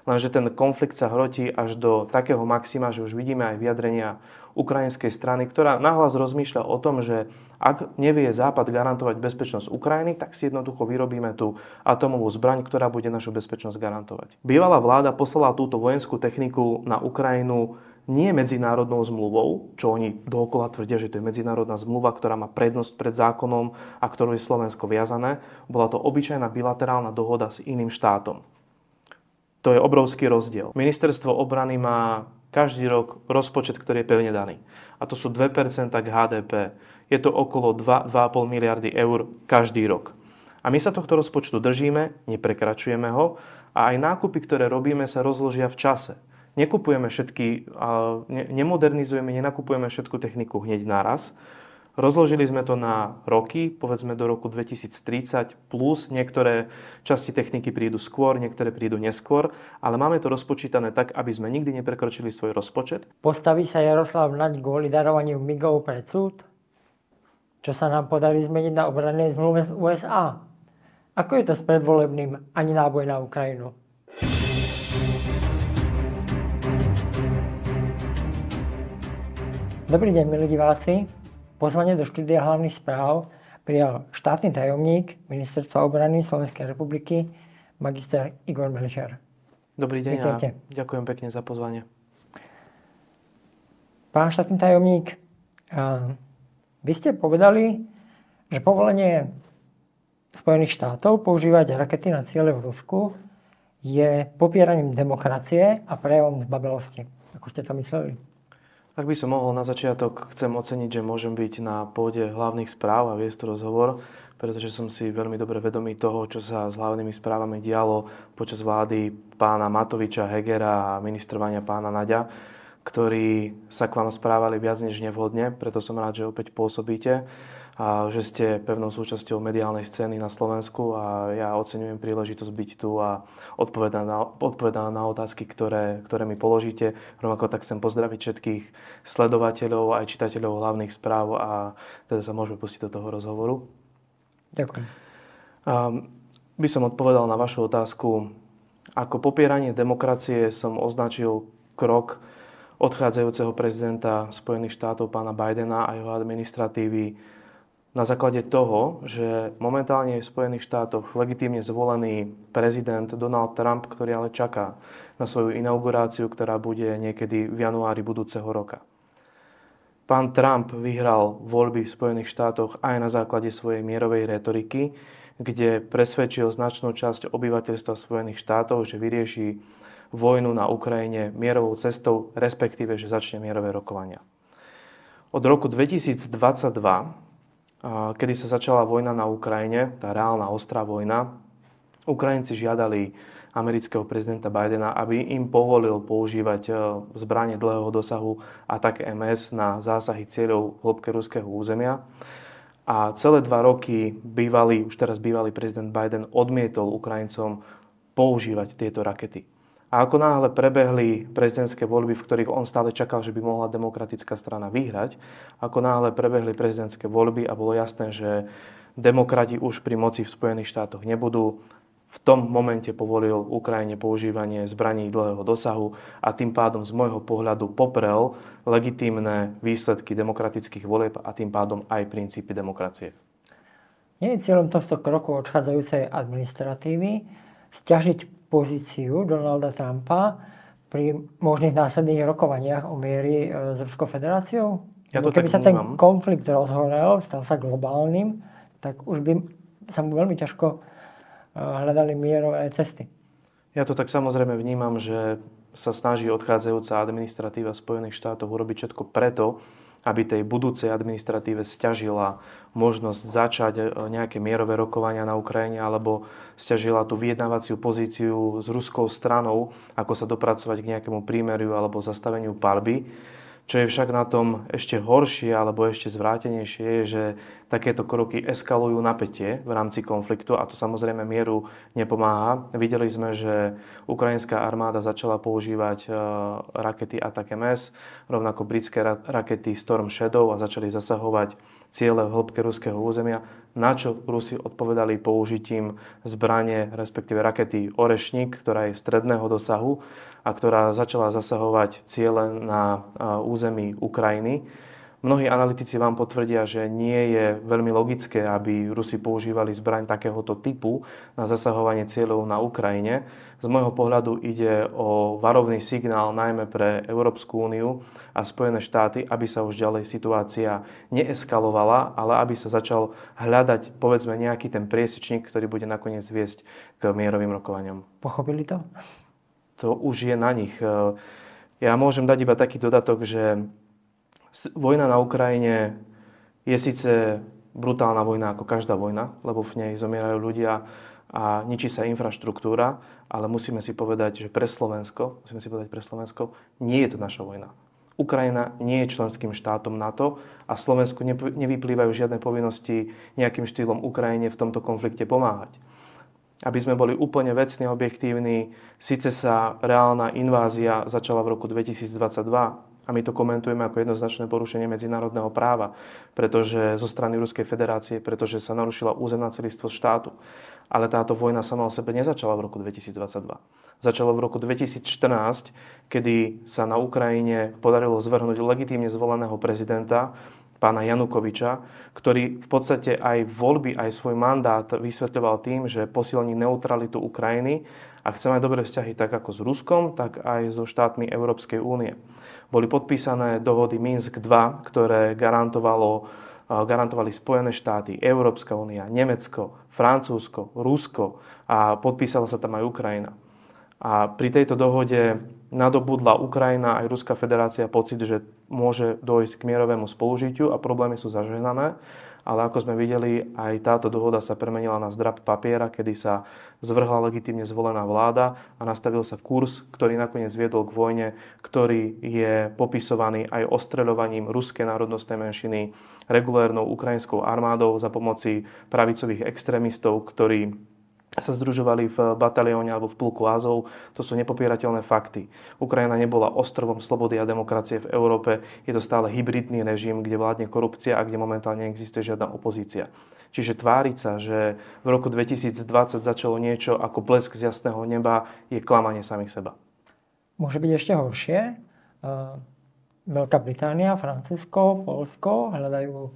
Lenže ten konflikt sa hrotí až do takého maxima, že už vidíme aj vyjadrenia ukrajinskej strany, ktorá nahlas rozmýšľa o tom, že ak nevie Západ garantovať bezpečnosť Ukrajiny, tak si jednoducho vyrobíme tú atomovú zbraň, ktorá bude našu bezpečnosť garantovať. Bývalá vláda poslala túto vojenskú techniku na Ukrajinu nie medzinárodnou zmluvou, čo oni dookola tvrdia, že to je medzinárodná zmluva, ktorá má prednosť pred zákonom a ktorou je Slovensko viazané. Bola to obyčajná bilaterálna dohoda s iným štátom. To je obrovský rozdiel. Ministerstvo obrany má každý rok rozpočet, ktorý je pevne daný. A to sú 2% k HDP. Je to okolo 2,5 miliardy eur každý rok. A my sa tohto rozpočtu držíme, neprekračujeme ho a aj nákupy, ktoré robíme, sa rozložia v čase. Nekupujeme nemodernizujeme, nenakupujeme všetku techniku hneď naraz. Rozložili sme to na roky, povedzme do roku 2030 plus. Niektoré časti techniky prídu skôr, niektoré prídu neskôr, ale máme to rozpočítané tak, aby sme nikdy neprekročili svoj rozpočet. Postaví sa Jaroslav Naď kvôli darovaniu MIGov pred súd? Čo sa nám podarí zmeniť na obrannej zmluve z USA? Ako je to s predvolebným ani náboj na Ukrajinu? Dobrý deň, milí diváci. Pozvanie do štúdia hlavných správ prijal štátny tajomník Ministerstva obrany Slovenskej republiky, magister Igor Melichar. Dobrý deň. Vítajte. A ďakujem pekne za pozvanie. Pán štátny tajomník, vy ste povedali, že povolenie Spojených štátov používať rakety na ciele v Rusku je popieraním demokracie a prejavom zbabelosti. Ako ste to mysleli? Ak by som mohol na začiatok, chcem oceniť, že môžem byť na pôde hlavných správ a viesť rozhovor, pretože som si veľmi dobre vedomý toho, čo sa s hlavnými správami dialo počas vlády pána Matoviča, Hegera a ministrovania pána Naďa, ktorí sa k vám správali viac než nevhodne, preto som rád, že opäť pôsobíte a že ste pevnou súčasťou mediálnej scény na Slovensku a ja oceňujem príležitosť byť tu a odpovedať na otázky, ktoré mi položíte. Rovnako tak chcem pozdraviť všetkých sledovateľov aj čitateľov hlavných správ a teda sa môžeme pustiť do toho rozhovoru. Ďakujem. By som odpovedal na vašu otázku. Ako popieranie demokracie som označil krok odchádzajúceho prezidenta Spojených štátov pána Bidena a jeho administratívy na základe toho, že momentálne je v Spojených štátoch legitímne zvolený prezident Donald Trump, ktorý ale čaká na svoju inauguráciu, ktorá bude niekedy v januári budúceho roka. Pán Trump vyhral voľby v Spojených štátoch aj na základe svojej mierovej retoriky, kde presvedčil značnú časť obyvateľstva Spojených štátov, že vyrieši vojnu na Ukrajine mierovou cestou, respektíve, že začne mierové rokovania. Od roku 2022, kedy sa začala vojna na Ukrajine, tá reálna ostrá vojna, Ukrajinci žiadali amerického prezidenta Bidena, aby im povolil používať zbrane dlhého dosahu ATAK-MS na zásahy cieľov v hĺbke ruského územia. A celé 2 roky už teraz bývalý prezident Biden odmietol Ukrajincom používať tieto rakety. A ako náhle prebehli prezidentské voľby, v ktorých on stále čakal, že by mohla demokratická strana vyhrať, ako náhle prebehli prezidentské voľby a bolo jasné, že demokrati už pri moci v Spojených štátoch nebudú, v tom momente povolil Ukrajine používanie zbraní dlhého dosahu a tým pádom z môjho pohľadu poprel legitímne výsledky demokratických volieb a tým pádom aj princípy demokracie. Nie je cieľom tohto kroku odchádzajúcej administratívy sťažiť pozíciu Donalda Trumpa pri možných následných rokovaniach o miery s Ruskou federáciou? Ja to keby tak sa ten vnímam. Konflikt rozhorel, stal sa globálnym, tak už by sa mu veľmi ťažko hľadali mierové cesty. Ja to tak samozrejme vnímam, že sa snaží odchádzajúca administratíva Spojených štátov urobiť všetko preto, aby tej budúcej administratíve sťažila možnosť začať nejaké mierové rokovania na Ukrajine alebo sťažila tú vyjednávaciu pozíciu s ruskou stranou, ako sa dopracovať k nejakému prímeriu alebo zastaveniu palby. Čo je však na tom ešte horšie alebo ešte zvrátenejšie je, že takéto kroky eskalujú napätie v rámci konfliktu a to samozrejme mieru nepomáha. Videli sme, že ukrajinská armáda začala používať rakety ATAK-MS, rovnako britské rakety Storm Shadow a začali zasahovať ciele v hĺbke ruského územia, na čo Rusi odpovedali použitím zbrane, respektíve rakety Orešník, ktorá je stredného dosahu a ktorá začala zasahovať ciele na území Ukrajiny. Mnohí analytici vám potvrdia, že nie je veľmi logické, aby Rusi používali zbraň takéhoto typu na zasahovanie cieľov na Ukrajine. Z môjho pohľadu ide o varovný signál najmä pre Európsku úniu a Spojené štáty, aby sa už ďalej situácia neeskalovala, ale aby sa začal hľadať, povedzme, nejaký ten priesečník, ktorý bude nakoniec viesť k mierovým rokovaniam. Pochopili to? To už je na nich. Ja môžem dať iba taký dodatok, že vojna na Ukrajine je síce brutálna vojna ako každá vojna, lebo v nej zomierajú ľudia a ničí sa infraštruktúra, ale musíme si povedať Slovensko nie je to naša vojna. Ukrajina nie je členským štátom NATO a Slovensku nevyplývajú žiadne povinnosti nejakým štýlom Ukrajine v tomto konflikte pomáhať. Aby sme boli úplne vecne objektívni, síce sa reálna invázia začala v roku 2022, a my to komentujeme ako jednoznačné porušenie medzinárodného práva, pretože zo strany Ruskej federácie, pretože sa narušila územná celistvosť štátu. Ale táto vojna sama o sebe nezačala v roku 2022. Začala v roku 2014, kedy sa na Ukrajine podarilo zvrhnúť legitímne zvoleného prezidenta, pána Janukoviča, ktorý v podstate aj voľby, aj svoj mandát vysvetľoval tým, že posilní neutralitu Ukrajiny a chce mať dobré vzťahy tak ako s Ruskom, tak aj so štátmi Európskej únie. Boli podpísané dohody Minsk 2, ktoré garantovali Spojené štáty, Európska únia, Nemecko, Francúzsko, Rusko a podpísala sa tam aj Ukrajina. A pri tejto dohode nadobudla Ukrajina aj Ruská federácia pocit, že môže dojsť k mierovému spolužitiu a problémy sú zažehnané. Ale ako sme videli, aj táto dohoda sa premenila na zdrab papiera, kedy sa zvrhla legitímne zvolená vláda a nastavil sa kurz, ktorý nakoniec viedol k vojne, ktorý je popisovaný aj ostreľovaním ruskej národnostnej menšiny regulérnou ukrajinskou armádou za pomoci pravicových extrémistov, ktorí sa združovali v batalióne alebo v pluku Azov. To sú nepopierateľné fakty. Ukrajina nebola ostrovom slobody a demokracie v Európe. Je to stále hybridný režim, kde vládne korupcia a kde momentálne neexistuje žiadna opozícia. Čiže tváriť sa, že v roku 2020 začalo niečo ako blesk z jasného neba, je klamanie samých seba. Môže byť ešte horšie. Veľká Británia, Francúzsko, Poľsko hľadajú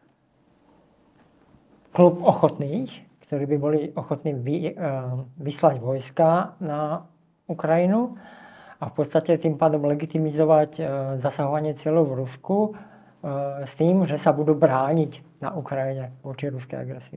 klub ochotných, ktorí by boli ochotní vyslať vojska na Ukrajinu a v podstate tým pádom legitimizovať zasahovanie cieľov v Rusku s tým, že sa budú brániť na Ukrajine voči ruskej agresii.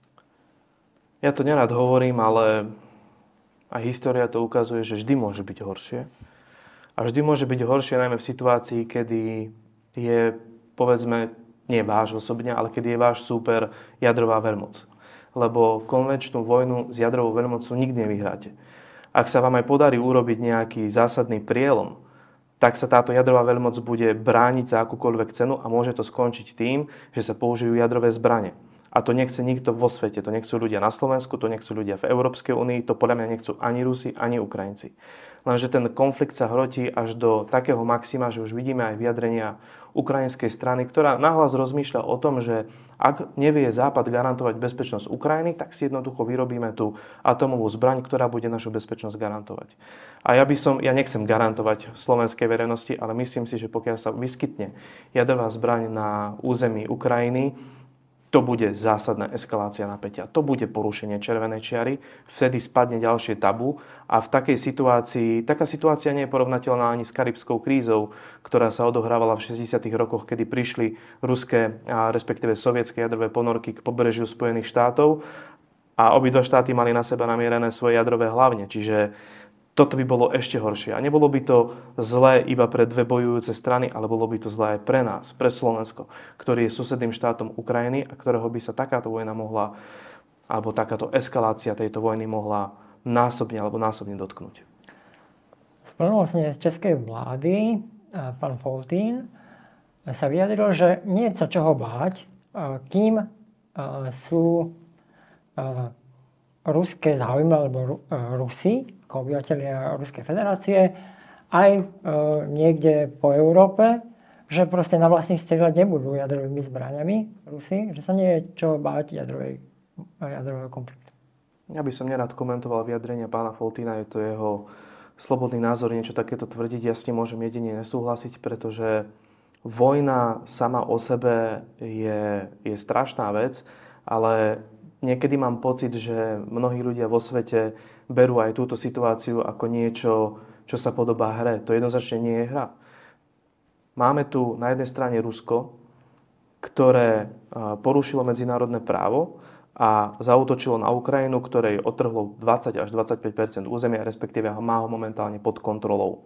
Ja to nerad hovorím, ale aj história to ukazuje, že vždy môže byť horšie. A vždy môže byť horšie najmä v situácii, kedy je, povedzme, nie váš osobne, ale kedy je váš súper jadrová veľmoc. Lebo konvenčnú vojnu s jadrovou veľmocou nikdy nevyhráte. Ak sa vám aj podarí urobiť nejaký zásadný prielom, tak sa táto jadrová veľmoc bude brániť za akúkoľvek cenu a môže to skončiť tým, že sa použijú jadrové zbrane. A to nechce nikto vo svete. To nechcú ľudia na Slovensku, to nechcú ľudia v Európskej únii, to podľa mňa nechcú ani Rusi, ani Ukrajinci. Lenže ten konflikt sa hrotí až do takého maxima, že už vidíme aj vyjadrenia ukrajinskej strany, ktorá nahlas rozmýšľa o tom, že ak nevie Západ garantovať bezpečnosť Ukrajiny, tak si jednoducho vyrobíme tú atomovú zbraň, ktorá bude našu bezpečnosť garantovať. A ja nechcem garantovať slovenskej verejnosti, ale myslím si, že pokiaľ sa vyskytne jadrová zbraň na území Ukrajiny, to bude zásadná eskalácia napätia. To bude porušenie červenej čiary, vtedy spadne ďalšie tabu a v takej situácii, taká situácia nie je porovnateľná ani s karibskou krízou, ktorá sa odohrávala v 60. rokoch, kedy prišli ruské, respektíve sovietské jadrové ponorky k pobrežiu Spojených štátov a obidva štáty mali na seba namierené svoje jadrové hlavne. Čiže toto by bolo ešte horšie. A nebolo by to zlé iba pre dve bojujúce strany, ale bolo by to zlé aj pre nás, pre Slovensko, ktorý je susedným štátom Ukrajiny a ktorého by sa takáto vojna mohla, alebo takáto eskalácia tejto vojny mohla násobne dotknúť. Splnomocnenec českej vlády, pán Foltín, sa vyjadril, že nie je sa čoho báť, kým sú ruské záujmy alebo Rusi, ako obyvateľia Ruskej federácie, aj niekde po Európe, že proste na vlastných strieľať nebudú jadrovými zbraňami Rusi, že sa nie je čo báť jadrového konfliktu. Ja by som nerad komentoval vyjadrenia pána Foltyna, je to jeho slobodný názor niečo takéto tvrdiť. Ja s tým môžem jedine nesúhlasiť, pretože vojna sama o sebe je strašná vec, ale niekedy mám pocit, že mnohí ľudia vo svete berú aj túto situáciu ako niečo, čo sa podobá hre. To jednoznačne nie je hra. Máme tu na jednej strane Rusko, ktoré porušilo medzinárodné právo a zaútočilo na Ukrajinu, ktorej otrhlo 20 až 25 % územia, respektíve má ho momentálne pod kontrolou.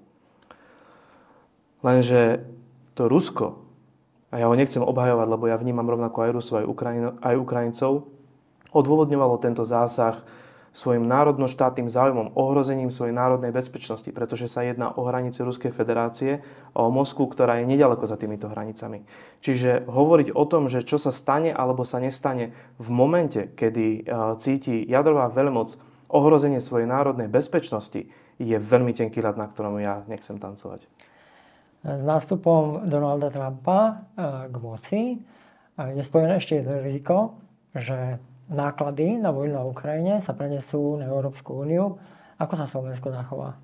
Lenže to Rusko, a ja ho nechcem obhajovať, lebo ja vnímam rovnako aj Rusov, aj Ukrajincov, odôvodňovalo tento zásah svojim národno-štátnym záujmom, ohrozením svojej národnej bezpečnosti, pretože sa jedná o hranice Ruskej federácie a o Moskvu, ktorá je nedaleko za týmito hranicami. Čiže hovoriť o tom, že čo sa stane alebo sa nestane v momente, kedy cíti jadrová veľmoc ohrozenie svojej národnej bezpečnosti, je veľmi tenký ľad, na ktorom ja nechcem tancovať. S nástupom Donalda Trumpa k moci je spojené ešte jedno riziko, že náklady na vojnu na Ukrajine sa prenesú na Európsku úniu. Ako sa Slovensko zachová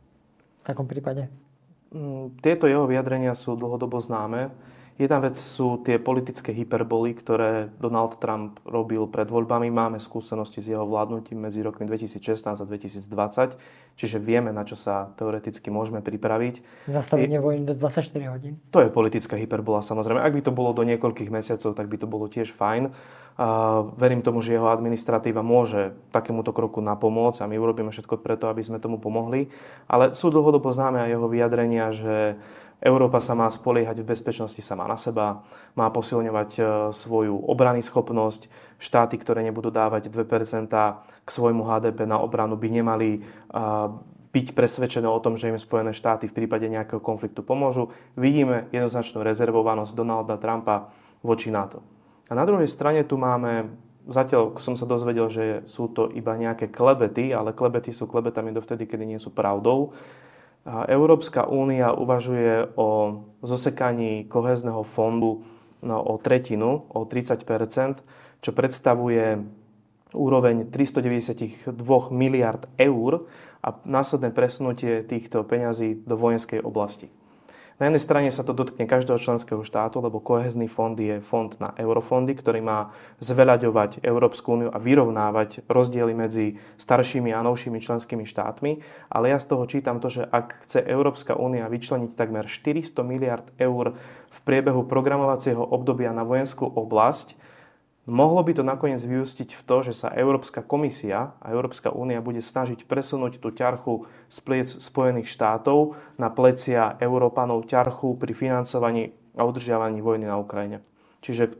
v takom prípade? Tieto jeho vyjadrenia sú dlhodobo známe. Jedna vec sú tie politické hyperboly, ktoré Donald Trump robil pred voľbami. Máme skúsenosti s jeho vládnutím medzi rokmi 2016 a 2020, čiže vieme, na čo sa teoreticky môžeme pripraviť. Zastavenie vojny do 24 hodín. To je politická hyperbola, samozrejme. Ak by to bolo do niekoľkých mesiacov, tak by to bolo tiež fajn. Verím tomu, že jeho administratíva môže takémuto kroku napomôcť a my urobíme všetko preto, aby sme tomu pomohli. Ale sú dlhodobo známe aj jeho vyjadrenia, že Európa sa má spoliehať v bezpečnosti sama na seba, má posilňovať svoju obranyschopnosť. Štáty, ktoré nebudú dávať 2% k svojmu HDP na obranu, by nemali byť presvedčené o tom, že im Spojené štáty v prípade nejakého konfliktu pomôžu. Vidíme jednoznačnú rezervovanosť Donalda Trumpa voči NATO. A na druhej strane tu máme, zatiaľ som sa dozvedel, že sú to iba nejaké klebety, ale klebety sú klebetami dovtedy, kedy nie sú pravdou. Európska únia uvažuje o zosekaní kohézneho fondu o tretinu, o 30%, čo predstavuje úroveň 392 miliard eur a následné presunutie týchto peňazí do vojenskej oblasti. Na jednej strane sa to dotkne každého členského štátu, lebo kohézny fond je fond na eurofondy, ktorý má zveľaďovať Európsku úniu a vyrovnávať rozdiely medzi staršími a novšími členskými štátmi. Ale ja z toho čítam to, že ak chce Európska únia vyčleniť takmer 400 miliard eur v priebehu programovacieho obdobia na vojenskú oblasť, mohlo by to nakoniec vyústiť v to, že sa Európska komisia a Európska únia bude snažiť presunúť tú ťarchu z pliec Spojených štátov na plecia Európanov ťarchu pri financovaní a udržiavaní vojny na Ukrajine. Čiže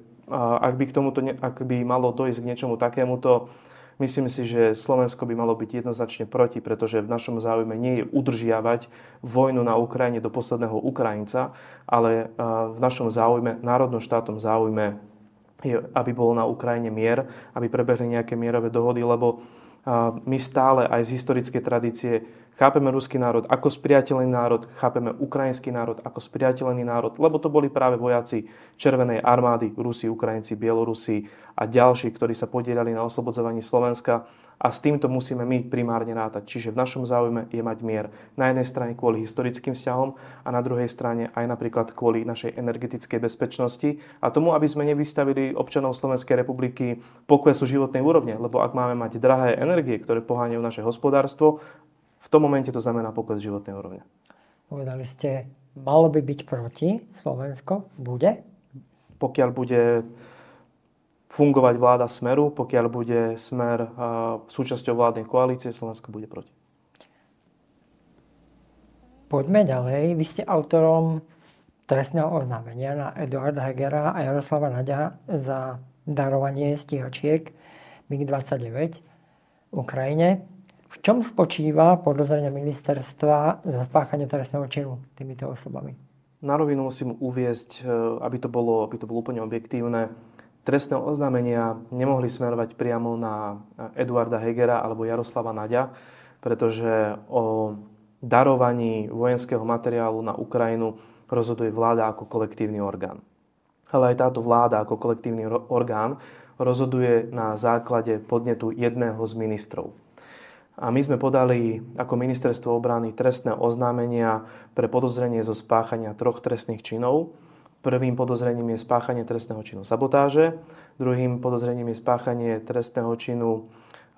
ak by malo dojsť k niečomu takémuto, myslím si, že Slovensko by malo byť jednoznačne proti, pretože v našom záujme nie je udržiavať vojnu na Ukrajine do posledného Ukrajinca, ale v našom záujme, národnom štátnom záujme, aby bol na Ukrajine mier, aby prebehli nejaké mierové dohody, lebo my stále aj z historickej tradície chápeme ruský národ ako spriateľený národ, chápeme ukrajinský národ ako spriateľený národ, lebo to boli práve vojaci Červenej armády, Rusi, Ukrajinci, Bielorusi a ďalší, ktorí sa podielali na oslobodzovaní Slovenska. A s týmto musíme my primárne rátať. Čiže v našom záujme je mať mier. Na jednej strane kvôli historickým vzťahom a na druhej strane aj napríklad kvôli našej energetickej bezpečnosti a tomu, aby sme nevystavili občanov Slovenskej republiky poklesu životnej úrovne. Lebo ak máme mať drahé energie, ktoré poháňajú naše hospodárstvo, v tom momente to znamená pokles životnej úrovne. Povedali ste, malo by byť proti Slovensko? Bude? Pokiaľ bude fungovať vláda Smeru, pokiaľ bude Smer súčasťou vládnej koalície, Slovensko bude proti. Poďme ďalej. Vy ste autorom trestného oznámenia na Eduarda Hegera a Jaroslava Naďa za darovanie stíhačiek MiG-29 Ukrajine. V čom spočíva podozrenie ministerstva zo spáchania trestného činu týmito osobami? Na rovinu musím uviesť, aby to bolo úplne objektívne. Trestné oznámenia nemohli smerovať priamo na Eduarda Hegera alebo Jaroslava Naďa, pretože o darovaní vojenského materiálu na Ukrajinu rozhoduje vláda ako kolektívny orgán. Ale aj táto vláda ako kolektívny orgán rozhoduje na základe podnetu jedného z ministrov. A my sme podali ako ministerstvo obrany trestné oznámenia pre podozrenie zo spáchania 3 trestných činov. Prvým podozrením je spáchanie trestného činu sabotáže, druhým podozrením je spáchanie trestného činu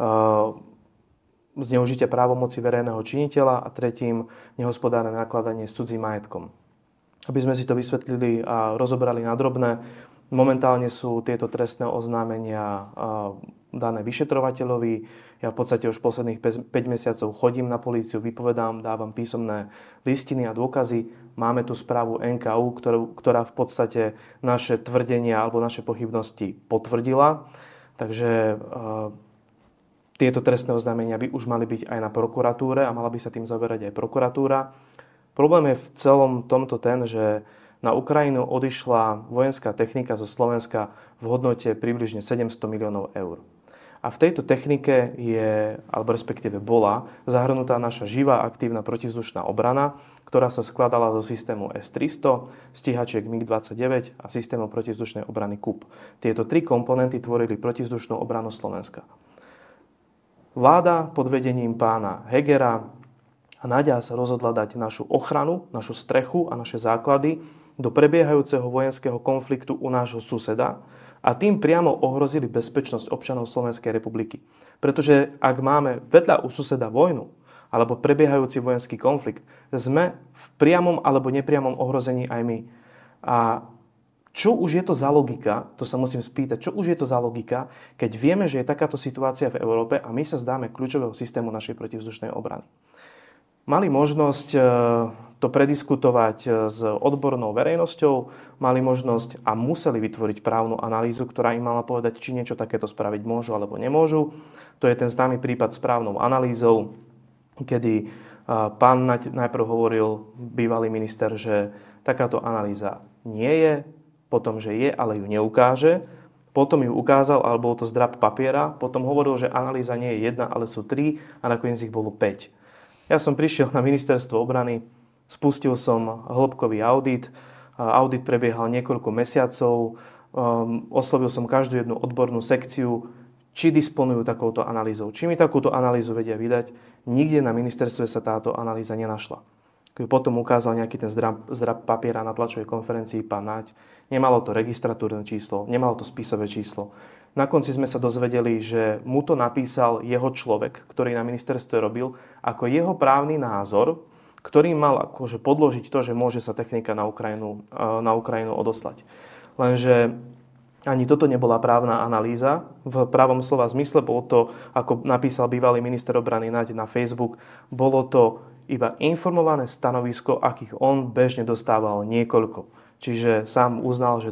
zneužitia právomoci verejného činiteľa a tretím nehospodárne nakladanie s cudzím majetkom. Aby sme si to vysvetlili a rozobrali na drobné, momentálne sú tieto trestné oznámenia dané vyšetrovateľovi. Ja v podstate už posledných 5 mesiacov chodím na políciu, vypovedám, dávam písomné listiny a dôkazy. Máme tu správu NKÚ, ktorá v podstate naše tvrdenia alebo naše pochybnosti potvrdila. Takže tieto trestné oznámenia by už mali byť aj na prokuratúre a mala by sa tým zaoberať aj prokuratúra. Problém je v celom tomto ten, že na Ukrajinu odišla vojenská technika zo Slovenska v hodnote približne 700 miliónov eur. A v tejto technike je, alebo respektíve bola, zahrnutá naša živá aktívna protivzdušná obrana, ktorá sa skladala zo systému S-300, stíhačiek MiG-29 a systému protivzdušnej obrany KUP. Tieto 3 komponenty tvorili protivzdušnú obranu Slovenska. Vláda pod vedením pána Hegera a Naďa sa rozhodla dať našu ochranu, našu strechu a naše základy do prebiehajúceho vojenského konfliktu u nášho suseda a tým priamo ohrozili bezpečnosť občanov Slovenskej republiky. Pretože ak máme vedľa u suseda vojnu alebo prebiehajúci vojenský konflikt, sme v priamom alebo nepriamom ohrození aj my. A čo už je to za logika, to sa musím spýtať, čo už je to za logika, keď vieme, že je takáto situácia v Európe a my sa zdáme kľúčového systému našej protivzdušnej obrany. Mali možnosť to prediskutovať s odbornou verejnosťou, mali možnosť a museli vytvoriť právnu analýzu, ktorá im mala povedať, či niečo takéto spraviť môžu alebo nemôžu. To je ten známy prípad s právnou analýzou, kedy pán najprv hovoril, bývalý minister, že takáto analýza nie je, potom, že je, ale ju neukáže. Potom ju ukázal, ale bol to zdrab papiera. Potom hovoril, že analýza nie je 1, ale sú 3 a nakoniec ich bolo 5. Ja som prišiel na ministerstvo obrany, spustil som hĺbkový audit. Audit prebiehal niekoľko mesiacov. Oslovil som každú jednu odbornú sekciu, či disponujú takouto analýzou. Či mi takúto analýzu vedia vydať. Nikde na ministerstve sa táto analýza nenašla. Keď potom ukázal nejaký ten zdrab papiera na tlačovej konferencii pán Naď, nemalo to registratúrne číslo, nemalo to spisové číslo. Na konci sme sa dozvedeli, že mu to napísal jeho človek, ktorý na ministerstve robil, ako jeho právny názor, ktorý mal akože podložiť to, že môže sa technika na Ukrajinu odoslať. Lenže ani toto nebola právna analýza. V pravom slova zmysle bolo to, ako napísal bývalý minister obrany Naď na Facebook, bolo to iba informované stanovisko, akých on bežne dostával niekoľko. Čiže sám uznal, že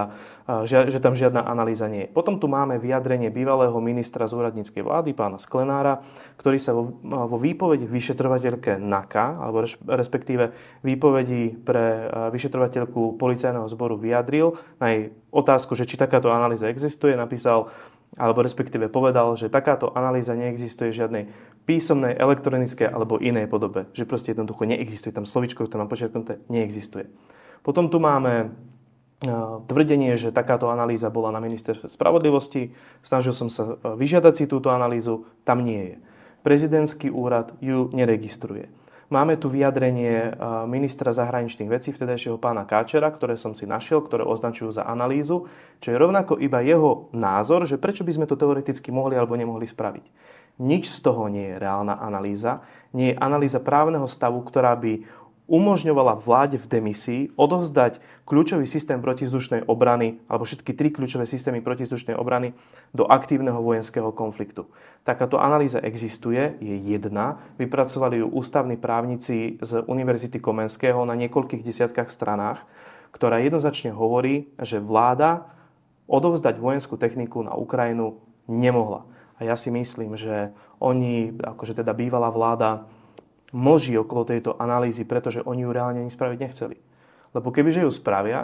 tam žiadna analýza nie je. Potom tu máme vyjadrenie bývalého ministra z úradníckej vlády, pána Sklenára, ktorý sa vo výpovedi vyšetrovateľke NAKA, alebo respektíve výpovedi pre vyšetrovateľku policajného zboru vyjadril na jej otázku, že či takáto analýza existuje, napísal, alebo respektíve povedal, že takáto analýza neexistuje v žiadnej písomnej, elektronickej alebo inej podobe. Že proste jednoducho neexistuje. Tam slovíčko, ktoré mám počiarknuté, neexistuje. Potom tu máme tvrdenie, že takáto analýza bola na ministerstve spravodlivosti. Snažil som sa vyžiadať si túto analýzu. Tam nie je. Prezidentský úrad ju neregistruje. Máme tu vyjadrenie ministra zahraničných vecí, vtedajšieho pána Káčera, ktoré som si našiel, ktoré označujú za analýzu, čo je rovnako iba jeho názor, že prečo by sme to teoreticky mohli alebo nemohli spraviť. Nič z toho nie je reálna analýza. Nie je analýza právneho stavu, ktorá by umožňovala vláde v demisii odovzdať kľúčový systém protivzdušnej obrany alebo všetky 3 kľúčové systémy protivzdušnej obrany do aktívneho vojenského konfliktu. Takáto analýza existuje, je jedna. Vypracovali ju ústavní právnici z Univerzity Komenského na niekoľkých desiatkách stranách, ktorá jednoznačne hovorí, že vláda odovzdať vojenskú techniku na Ukrajinu nemohla. A ja si myslím, že oni, akože teda bývalá vláda, mlží okolo tejto analýzy, pretože oni ju reálne ani spraviť nechceli. Lebo kebyže ju spravia,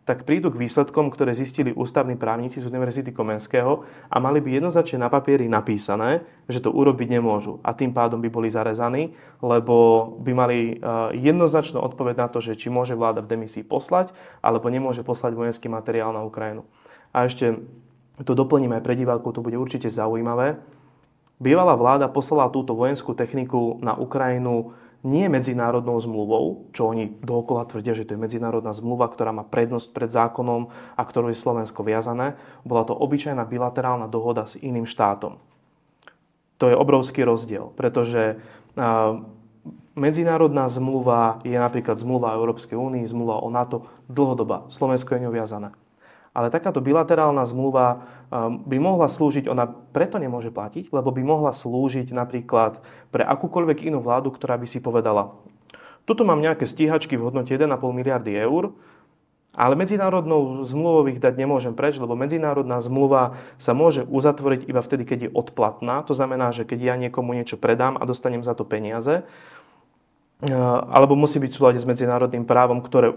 tak prídu k výsledkom, ktoré zistili ústavní právnici z Univerzity Komenského a mali by jednoznačne na papieri napísané, že to urobiť nemôžu. A tým pádom by boli zarezaní, lebo by mali jednoznačnú odpoveď na to, že či môže vláda v demisii poslať, alebo nemôže poslať vojenský materiál na Ukrajinu. A ešte to doplním aj pre divákov, to bude určite zaujímavé. Bývalá vláda poslala túto vojenskú techniku na Ukrajinu nie medzinárodnou zmluvou, čo oni dookola tvrdia, že to je medzinárodná zmluva, ktorá má prednosť pred zákonom a ktorou je Slovensko viazané. Bola to obyčajná bilaterálna dohoda s iným štátom. To je obrovský rozdiel, pretože medzinárodná zmluva je napríklad zmluva o Európskej únii, zmluva o NATO dlhodobá. Slovensko je ňou viazané. Ale takáto bilaterálna zmluva by mohla slúžiť, ona preto nemôže platiť, lebo by mohla slúžiť napríklad pre akúkoľvek inú vládu, ktorá by si povedala, tuto mám nejaké stíhačky v hodnote 1,5 miliardy eur, ale medzinárodnou zmluvou ich dať nemôžem preč, lebo medzinárodná zmluva sa môže uzatvoriť iba vtedy, keď je odplatná. To znamená, že keď ja niekomu niečo predám a dostanem za to peniaze, alebo musí byť v súlade s medzinárodným právom, ktoré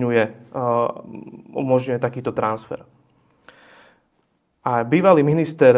umožňuje takýto transfer. A bývalý minister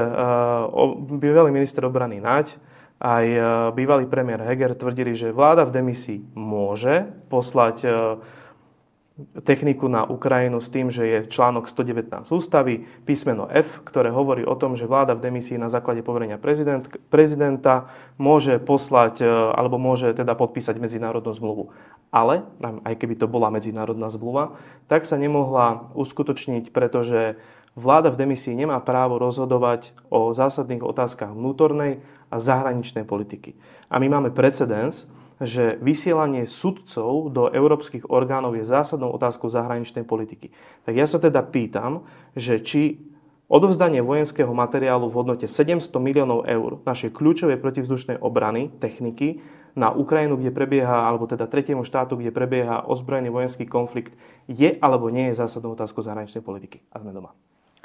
obrany Naď aj bývalý premiér Heger tvrdili, že vláda v demisii môže poslať techniku na Ukrajinu s tým, že je článok 119 ústavy, písmeno F, ktoré hovorí o tom, že vláda v demisii na základe poverenia prezidenta môže poslať, alebo môže teda podpísať medzinárodnú zmluvu. Ale, aj keby to bola medzinárodná zmluva, tak sa nemohla uskutočniť, pretože vláda v demisii nemá právo rozhodovať o zásadných otázkach vnútornej a zahraničnej politiky. A my máme precedens, že vysielanie sudcov do európskych orgánov je zásadnou otázkou zahraničnej politiky. Tak ja sa teda pýtam, že či odovzdanie vojenského materiálu v hodnote 700 miliónov eur našej kľúčovej protivzdušnej obrany, techniky, na Ukrajinu, kde prebieha, alebo teda tretiemu štátu, kde prebieha ozbrojený vojenský konflikt, je alebo nie je zásadnou otázkou zahraničnej politiky. A sme doma.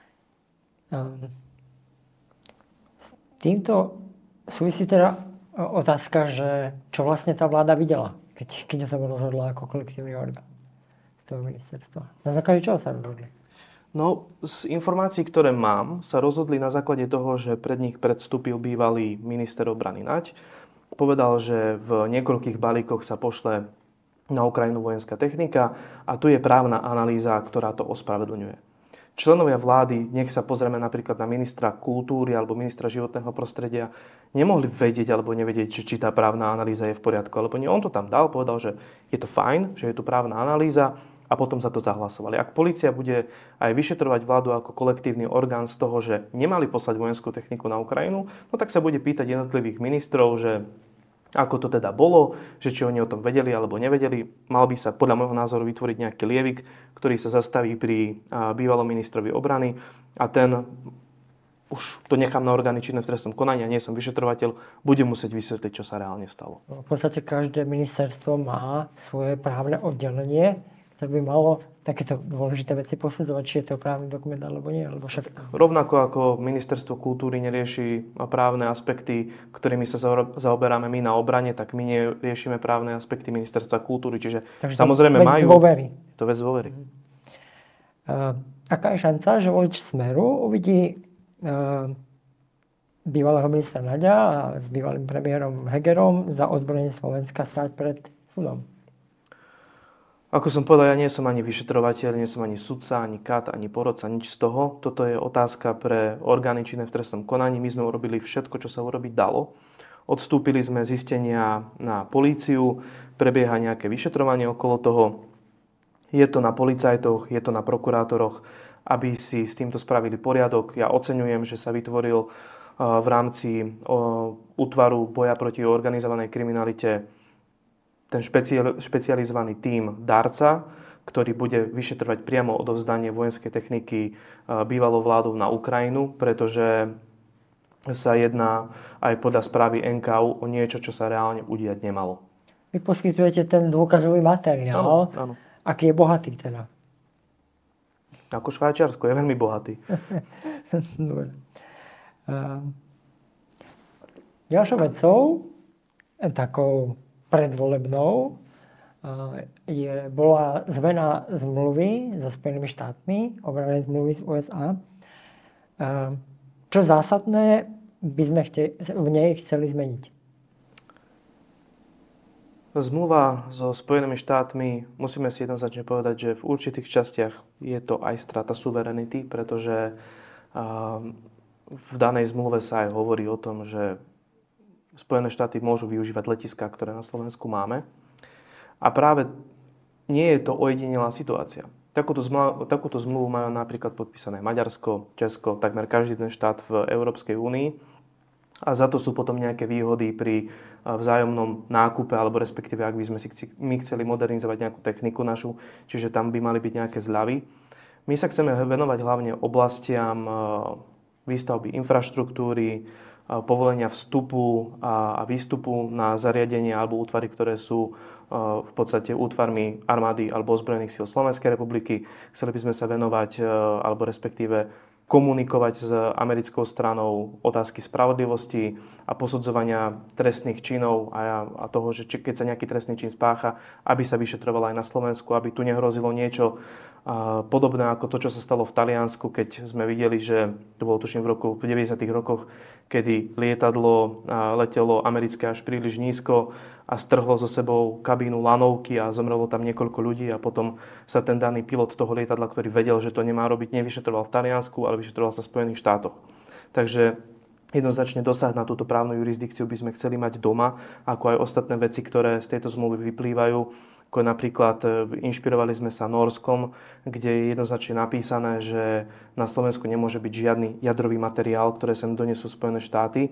S týmto súvisí teda otázka, že čo vlastne tá vláda videla, keď sa rozhodla ako kolektívny orgán z toho ministerstva. Na základe čoho sa rozhodli? No, z informácií, ktoré mám, sa rozhodli na základe toho, že pred nich predstúpil bývalý minister obrany Naď. Povedal, že v niekoľkých balíkoch sa pošle na Ukrajinu vojenská technika a tu je právna analýza, ktorá to ospravedlňuje. Členovia vlády, nech sa pozrieme napríklad na ministra kultúry alebo ministra životného prostredia, nemohli vedieť alebo nevedieť, či tá právna analýza je v poriadku. Alebo nie, on to tam dal, povedal, že je to fajn, že je tu právna analýza a potom sa to zahlasovali. Ak polícia bude aj vyšetrovať vládu ako kolektívny orgán z toho, že nemali poslať vojenskú techniku na Ukrajinu, no tak sa bude pýtať jednotlivých ministrov, že ako to teda bolo, že či oni o tom vedeli alebo nevedeli. Mal by sa podľa môjho názoru vytvoriť nejaký lievik, ktorý sa zastaví pri bývalom ministrovi obrany a ten, už to nechám na orgány činné v trestnom konaní, nie som vyšetrovateľ, bude musieť vysvetliť, čo sa reálne stalo. V podstate každé ministerstvo má svoje právne oddelenie, ktoré by malo takéto dôležité veci posudzovať, či je to právny dokument alebo nie. Alebo však... Rovnako ako ministerstvo kultúry nerieši právne aspekty, ktorými sa zaoberáme my na obrane, tak my neriešime právne aspekty ministerstva kultúry. Čiže samozrejme majú... To vec dôvery. Aká je šanca, že volič Smeru uvidí bývalého ministra Naďa a s bývalým premiérom Hegerom za ozbrojenie Slovenska stáť pred súdom? Ako som povedal, ja nie som ani vyšetrovateľ, nie som ani sudca, ani kat, ani porodca, nič z toho. Toto je otázka pre orgány činné v trestnom konaní. My sme urobili všetko, čo sa urobiť dalo. Odstúpili sme zistenia na políciu, prebieha nejaké vyšetrovanie okolo toho. Je to na policajtoch, je to na prokurátoroch, aby si s týmto spravili poriadok. Ja oceňujem, že sa vytvoril v rámci útvaru boja proti organizovanej kriminalite ten špecializovaný tím darca, ktorý bude vyšetrovať priamo odovzdanie vojenskej techniky bývalou vládou na Ukrajinu, pretože sa jedná aj podľa správy NKÚ o niečo, čo sa reálne udiať nemalo. Vy poskytujete ten dôkazový materiál. Áno. Aký je bohatý teda? Ako Švajčiarsko, je veľmi bohatý. Dobre. Ďalšou vecou, takou predvolebnou, bola zmena zmluvy so Spojenými štátmi, obrannej zmluvy z USA. Čo zásadné by sme v nej chceli zmeniť? Zmluva so Spojenými štátmi, musíme si jednoznačne povedať, že v určitých častiach je to aj strata suverenity, pretože v danej zmluve sa aj hovorí o tom, že Spojené štáty môžu využívať letiská, ktoré na Slovensku máme. A práve nie je to ojedinelá situácia. Takúto zmluvu majú napríklad podpísané Maďarsko, Česko, takmer každý ten štát v Európskej únii. A za to sú potom nejaké výhody pri vzájomnom nákupe, alebo respektíve, ak by sme si my chceli modernizovať nejakú techniku našu, čiže tam by mali byť nejaké zľavy. My sa chceme venovať hlavne oblastiam výstavby infraštruktúry, povolenia vstupu a výstupu na zariadenia alebo útvary, ktoré sú v podstate útvarmi armády alebo ozbrojených síl Slovenskej republiky. Chceli by sme sa venovať, alebo respektíve komunikovať s americkou stranou otázky spravodlivosti a posudzovania trestných činov a toho, že keď sa nejaký trestný čin spácha, aby sa vyšetroval aj na Slovensku, aby tu nehrozilo niečo podobné ako to, čo sa stalo v Taliansku, keď sme videli, že to bolo tuším v 90. rokoch, kedy lietadlo letelo americké až príliš nízko a strhlo so sebou kabínu lanovky a zomrelo tam niekoľko ľudí a potom sa ten daný pilot toho lietadla, ktorý vedel, že to nemá robiť, nevyšetroval v Taliansku, ale vyšetroval sa v Spojených štátoch. Takže jednoznačne dosah na túto právnu jurisdikciu by sme chceli mať doma, ako aj ostatné veci, ktoré z tejto zmluvy vyplývajú. Ako napríklad inšpirovali sme sa Nórskom, kde je jednoznačne napísané, že na Slovensku nemôže byť žiadny jadrový materiál, ktoré sem donesú Spojené štáty.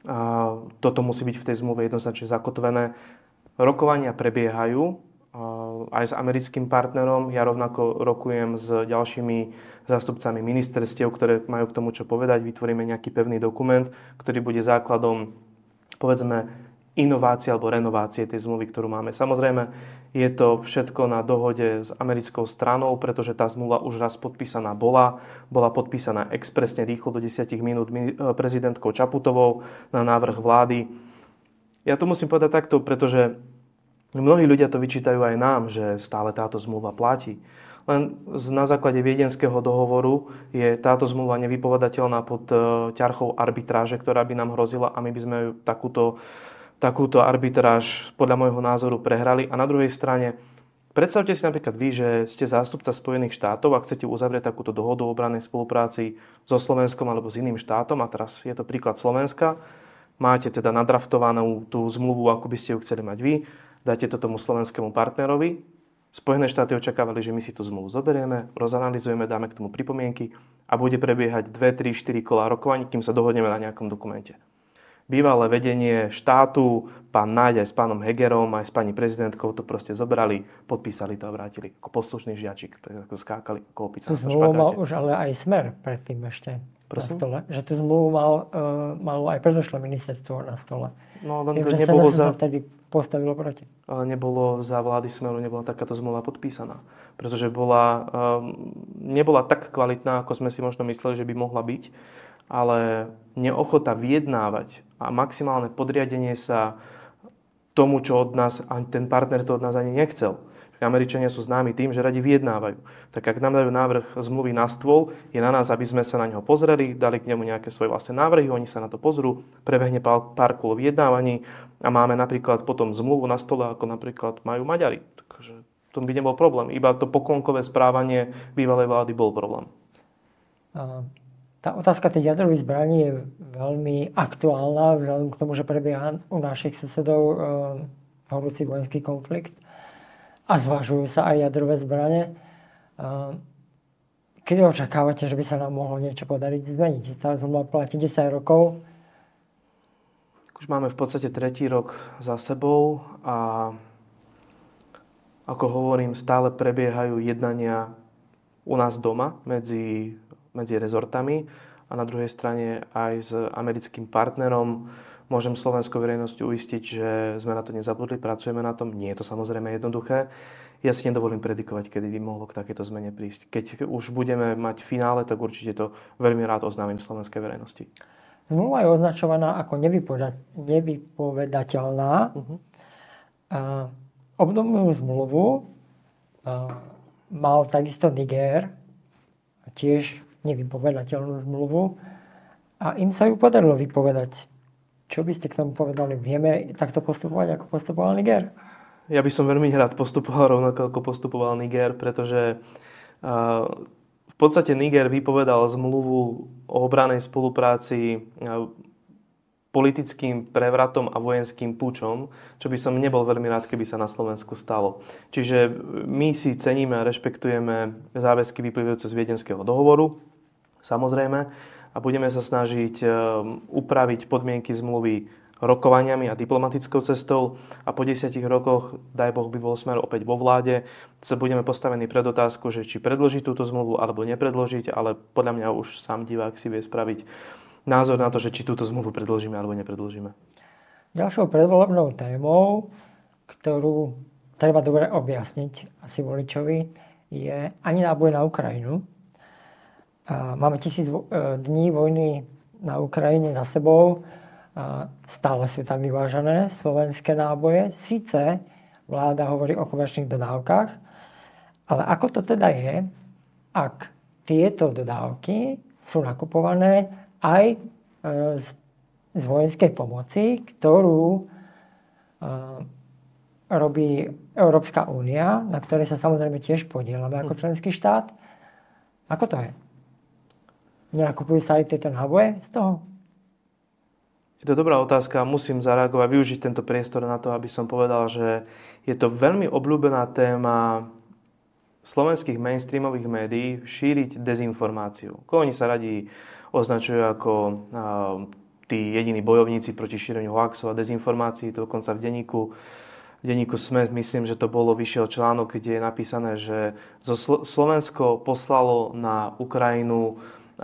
Toto musí byť v tej zmluve jednoznačne zakotvené. Rokovania prebiehajú aj s americkým partnerom. Ja rovnako rokujem s ďalšími zástupcami ministerstiev, ktoré majú k tomu čo povedať. Vytvoríme nejaký pevný dokument, ktorý bude základom, povedzme, inovácie alebo renovácie tej zmluvy, ktorú máme. Samozrejme, je to všetko na dohode s americkou stranou, pretože tá zmluva už raz podpísaná bola. Bola podpísaná expresne rýchlo do 10 minút prezidentkou Čaputovou na návrh vlády. Ja to musím povedať takto, pretože mnohí ľudia to vyčítajú aj nám, že stále táto zmluva platí. Len na základe Viedenského dohovoru je táto zmluva nevypovedateľná pod ťarchou arbitráže, ktorá by nám hrozila a my by sme ju takúto arbitráž podľa môjho názoru prehrali. A na druhej strane, predstavte si napríklad vy, že ste zástupca Spojených štátov a chcete uzavrieť takúto dohodu o obrannej spolupráci so Slovenskom alebo s iným štátom, a teraz je to príklad Slovenska, máte teda nadraftovanú tú zmluvu, ako by ste ju chceli mať vy, dáte to tomu slovenskému partnerovi. Spojené štáty očakávali, že my si tú zmluvu zoberieme, rozanalizujeme, dáme k tomu pripomienky a bude prebiehať 2, 3, 4 kolá rokovaní, kým sa dohodneme na nejakom dokumente. Bývalé vedenie štátu, pán Náď aj s pánom Hegerom, aj s pani prezidentkou to proste zobrali, podpísali to a vrátili. Ako poslušný žiačik, ako skákali, ako opica. Tu zmluvu mal už ale aj Smer predtým ešte na stole. Že tú zmluvu malo aj predošlé ministerstvo na stole. No, len to nebolo sa vtedy postavilo proti. Ale nebolo za vlády Smeru, nebola takáto zmluva podpísaná. Pretože nebola tak kvalitná, ako sme si možno mysleli, že by mohla byť. Ale neochota vyjednávať a maximálne podriadenie sa tomu, čo od nás, a ten partner to od nás ani nechcel. Američania sú známi tým, že radi vyjednávajú. Tak ak nám dajú návrh zmluvy na stôl, je na nás, aby sme sa na neho pozreli, dali k nemu nejaké svoje vlastné návrhy, oni sa na to pozrú, prebehne pár kôl vyjednávaní a máme napríklad potom zmluvu na stole, ako napríklad majú Maďari. Takže to by nebol problém. Iba to poklonkové správanie bývalej vlády bol problém. Tá otázka tých jadrových zbraní je veľmi aktuálna, vzhľadom k tomu, že prebieha u našich susedov horúci vojenský konflikt a zvažujú sa aj jadrové zbrane. Kedy očakávate, že by sa nám mohlo niečo podariť zmeniť? Tá zmluva platí 10 rokov. Už máme v podstate 3. rok za sebou a ako hovorím, stále prebiehajú jednania u nás doma medzi rezortami a na druhej strane aj s americkým partnerom. Môžem slovenskú verejnosť uistiť, že sme na to nezabudli, pracujeme na tom. Nie je to samozrejme jednoduché. Ja si nedovolím predikovať, kedy by mohlo k takéto zmene prísť. Keď už budeme mať finále, tak určite to veľmi rád oznámim slovenskej verejnosti. Zmluva je označovaná ako nevypovedateľná. obdobnú zmluvu mal takisto Niger, tiež nevypovedateľnú zmluvu, a im sa ju podarilo vypovedať. Čo by ste k tomu povedali? Vieme takto postupovať, ako postupoval Niger? Ja by som veľmi rád postupoval rovnako, ako postupoval Niger, pretože v podstate Niger vypovedal zmluvu o obrannej spolupráci politickým prevratom a vojenským pučom, čo by som nebol veľmi rád, keby sa na Slovensku stalo. Čiže my si ceníme a rešpektujeme záväzky vyplývajúce z Viedenského dohovoru, samozrejme, a budeme sa snažiť upraviť podmienky zmluvy rokovaniami a diplomatickou cestou a po 10 rokoch, daj Boh by bol Smer opäť vo vláde, sa budeme postavení pred otázku, že či predložiť túto zmluvu alebo nepredložiť, ale podľa mňa už sám divák si vie spraviť názor na to, že či túto zmluvu predložíme alebo nepredložíme. Ďalšou predvolebnou témou, ktorú treba dobre objasniť asi voličovi, je ani náboj na Ukrajinu. Máme 1000 dní vojny na Ukrajine za sebou. Stále sú tam vyvážané slovenské náboje. Síce vláda hovorí o komerčných dodávkach, ale ako to teda je, ak tieto dodávky sú nakupované aj z vojenskej pomoci, ktorú robí Európska únia, na ktorej sa samozrejme tiež podielame ako členský štát. Ako to je? Nenakupujú sa aj tieto náboje z toho? Je to dobrá otázka. Musím zareagovať, využiť tento priestor na to, aby som povedal, že je to veľmi obľúbená téma slovenských mainstreamových médií šíriť dezinformáciu. Oni sa radí označujú ako tí jediní bojovníci proti šíreniu hoaxov a dezinformácií. Dokonca v denníku SME, myslím, že to vyšiel článok, kde je napísané, že Slovensko poslalo na Ukrajinu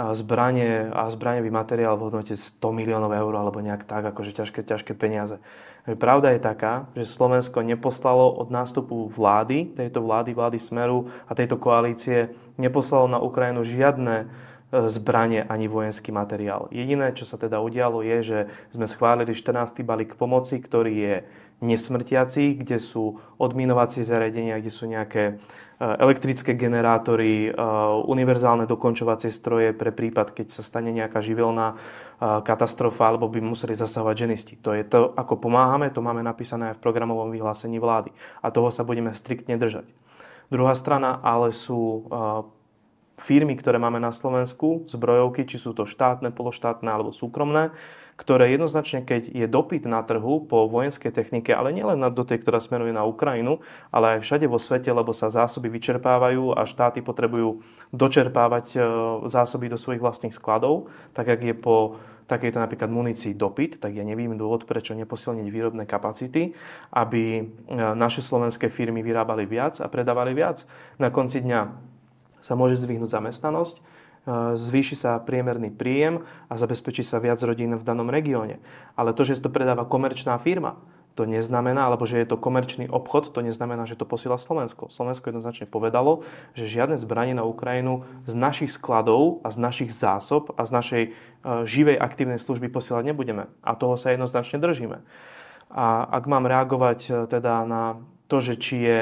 zbraňový materiál v hodnote 100 miliónov eur alebo nejak tak, akože ťažké peniaze. Pravda je taká, že Slovensko neposlalo od nástupu tejto vlády Smeru a tejto koalície, neposlalo na Ukrajinu žiadne zbranie ani vojenský materiál. Jediné, čo sa teda udialo, je, že sme schválili 14. balík pomoci, ktorý je nesmrtiaci, kde sú odminovacie zariadenia, kde sú nejaké elektrické generátory, univerzálne dokončovacie stroje pre prípad, keď sa stane nejaká živelná katastrofa, alebo by museli zasahovať ženisti. To je to, ako pomáhame, to máme napísané aj v programovom vyhlásení vlády. A toho sa budeme striktne držať. Druhá strana ale sú firmy, ktoré máme na Slovensku, zbrojovky, či sú to štátne, pološtátne alebo súkromné, ktoré jednoznačne, keď je dopyt na trhu po vojenskej technike, ale nielen do tej, ktorá smeruje na Ukrajinu, ale aj všade vo svete, lebo sa zásoby vyčerpávajú a štáty potrebujú dočerpávať zásoby do svojich vlastných skladov, tak ak je po takejto napríklad munícii dopyt, tak ja nevím dôvod, prečo neposilniť výrobné kapacity, aby naše slovenské firmy vyrábali viac a predávali viac. Na konci dňa sa môže zdvihnúť zamestnanosť, zvýši sa priemerný príjem a zabezpečí sa viac rodín v danom regióne. Ale to, že to predáva komerčná firma, to neznamená, alebo že je to komerčný obchod, to neznamená, že to posiela Slovensko. Slovensko jednoznačne povedalo, že žiadne zbranie na Ukrajinu z našich skladov a z našich zásob a z našej živej aktívnej služby posielať nebudeme. A toho sa jednoznačne držíme. A ak mám reagovať teda na to, že či je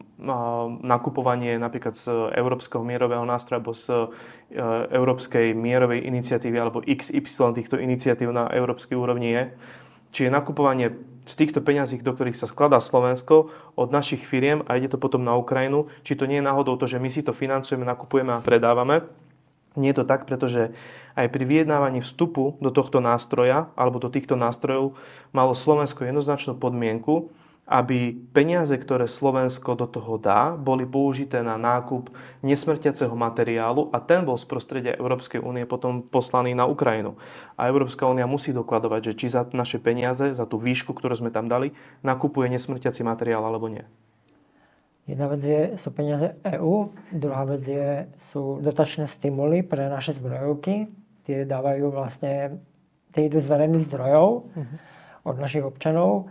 nakupovanie napríklad z Európskeho mierového nástroja alebo z Európskej mierovej iniciatívy alebo XY týchto iniciatív na európskej úrovni je, či je nakupovanie z týchto peňazí, do ktorých sa skladá Slovensko, od našich firiem a ide to potom na Ukrajinu, či to nie je náhodou to, že my si to financujeme, nakupujeme a predávame. Nie je to tak, pretože aj pri vyjednávaní vstupu do tohto nástroja alebo do týchto nástrojov malo Slovensko jednoznačnú podmienku, aby peniaze, ktoré Slovensko do toho dá, boli použité na nákup nesmrtiaceho materiálu a ten bol z prostredia Európskej únie potom poslaný na Ukrajinu. A Európska únia musí dokladovať, že či za naše peniaze, za tú výšku, ktorú sme tam dali, nakupuje nesmrtiaci materiál alebo nie. Jedna vec sú peniaze EÚ, druhá vec sú dotačné stimuly pre naše zbrojovky. Tie dávajú vlastne, tie idú z verejných zdrojov od našich občanov.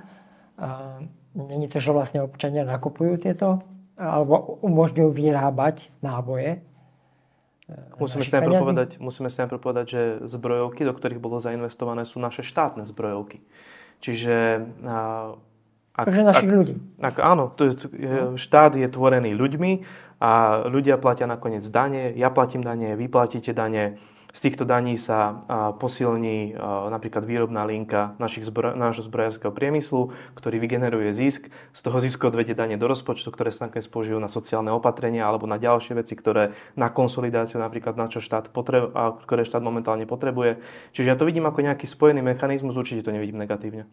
Není to, že vlastne občania nakupujú tieto, alebo umožňujú vyrábať náboje. Musíme si najprv povedať, že zbrojovky, do ktorých bolo zainvestované, sú naše štátne zbrojovky. Čiže Takže našich ľudí. Áno, štát je tvorený ľuďmi a ľudia platia nakoniec dane, ja platím dane, vy platíte dane. Z týchto daní sa posilní napríklad výrobná linka nášho zbrojárskeho priemyslu, ktorý vygeneruje zisk. Z toho zisku odvedie dane do rozpočtu, ktoré sa nakoniec použijú na sociálne opatrenia alebo na ďalšie veci, ktoré na konsolidáciu napríklad na čo ktoré štát momentálne potrebuje. Čiže ja to vidím ako nejaký spojený mechanizmus, určite to nevidím negatívne.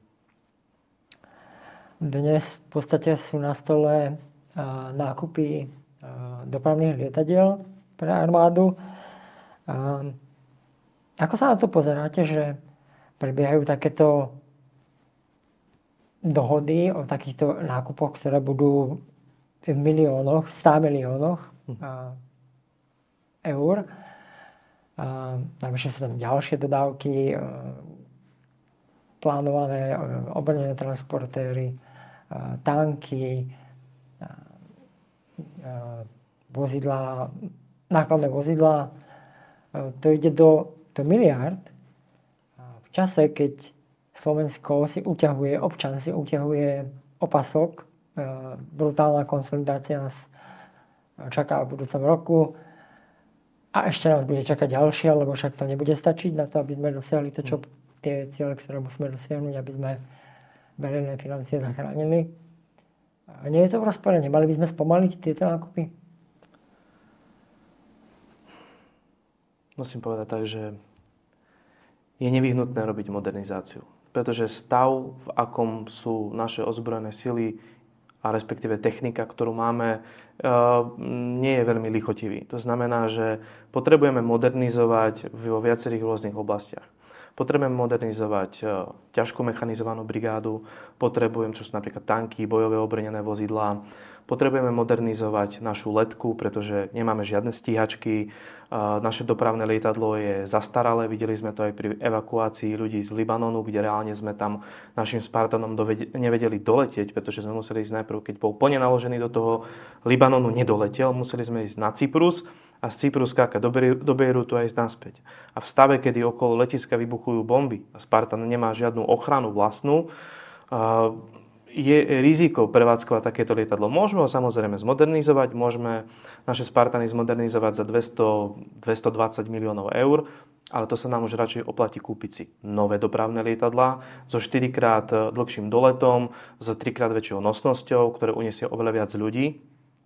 Dnes v podstate sú na stole nákupy dopravných lietadiel pre armádu. Ako sa na to pozeráte, že prebiehajú takéto dohody o takýchto nákupoch, ktoré budú v miliónoch, 100 miliónoch eur? Navyše sú tam ďalšie dodávky, plánované obrnené transportéry, tanky, vozidlá, nákladné vozidlá. To ide do miliárd. V čase, keď Slovensko občan si uťahuje opasok, brutálna konsolidácia nás čaká v budúcom roku a ešte nás bude čakať ďalšia, lebo však to nebude stačiť na to, aby sme dosiahli to, čo tie ciele, ktoré musíme dosiahnuť, aby sme verejné financie zachránili. Nie je to v rozpore? Nemali by sme spomaliť tieto nákupy? Musím povedať tak, že je nevyhnutné robiť modernizáciu. Pretože stav, v akom sú naše ozbrojené sily a respektíve technika, ktorú máme, nie je veľmi lichotivý. To znamená, že potrebujeme modernizovať vo viacerých rôznych oblastiach. Potrebujeme modernizovať ťažkú mechanizovanú brigádu, čo sú napríklad tanky, bojové obrnené vozidlá. Potrebujeme modernizovať našu letku, pretože nemáme žiadne stíhačky. Naše dopravné lietadlo je zastaralé. Videli sme to aj pri evakuácii ľudí z Libanonu, kde reálne sme tam našim Spartanom nevedeli doletieť, pretože sme museli ísť najprv, keď bol plne naložený do toho Libanonu, nedoletel. Museli sme ísť na Cyprus a z Cypru skákať do Bejrútu a ísť naspäť. A v stave, kedy okolo letiska vybuchujú bomby a Spartan nemá žiadnu ochranu vlastnú, je riziko prevádzkovať takéto lietadlo. Môžeme ho samozrejme zmodernizovať, môžeme naše Spartany zmodernizovať za 200-220 miliónov eur, ale to sa nám už radšej oplatí kúpiť si nové dopravné lietadlá so 4-krát dlhším doletom, s 3-krát väčšou nosnosťou, ktoré uniesie oveľa viac ľudí,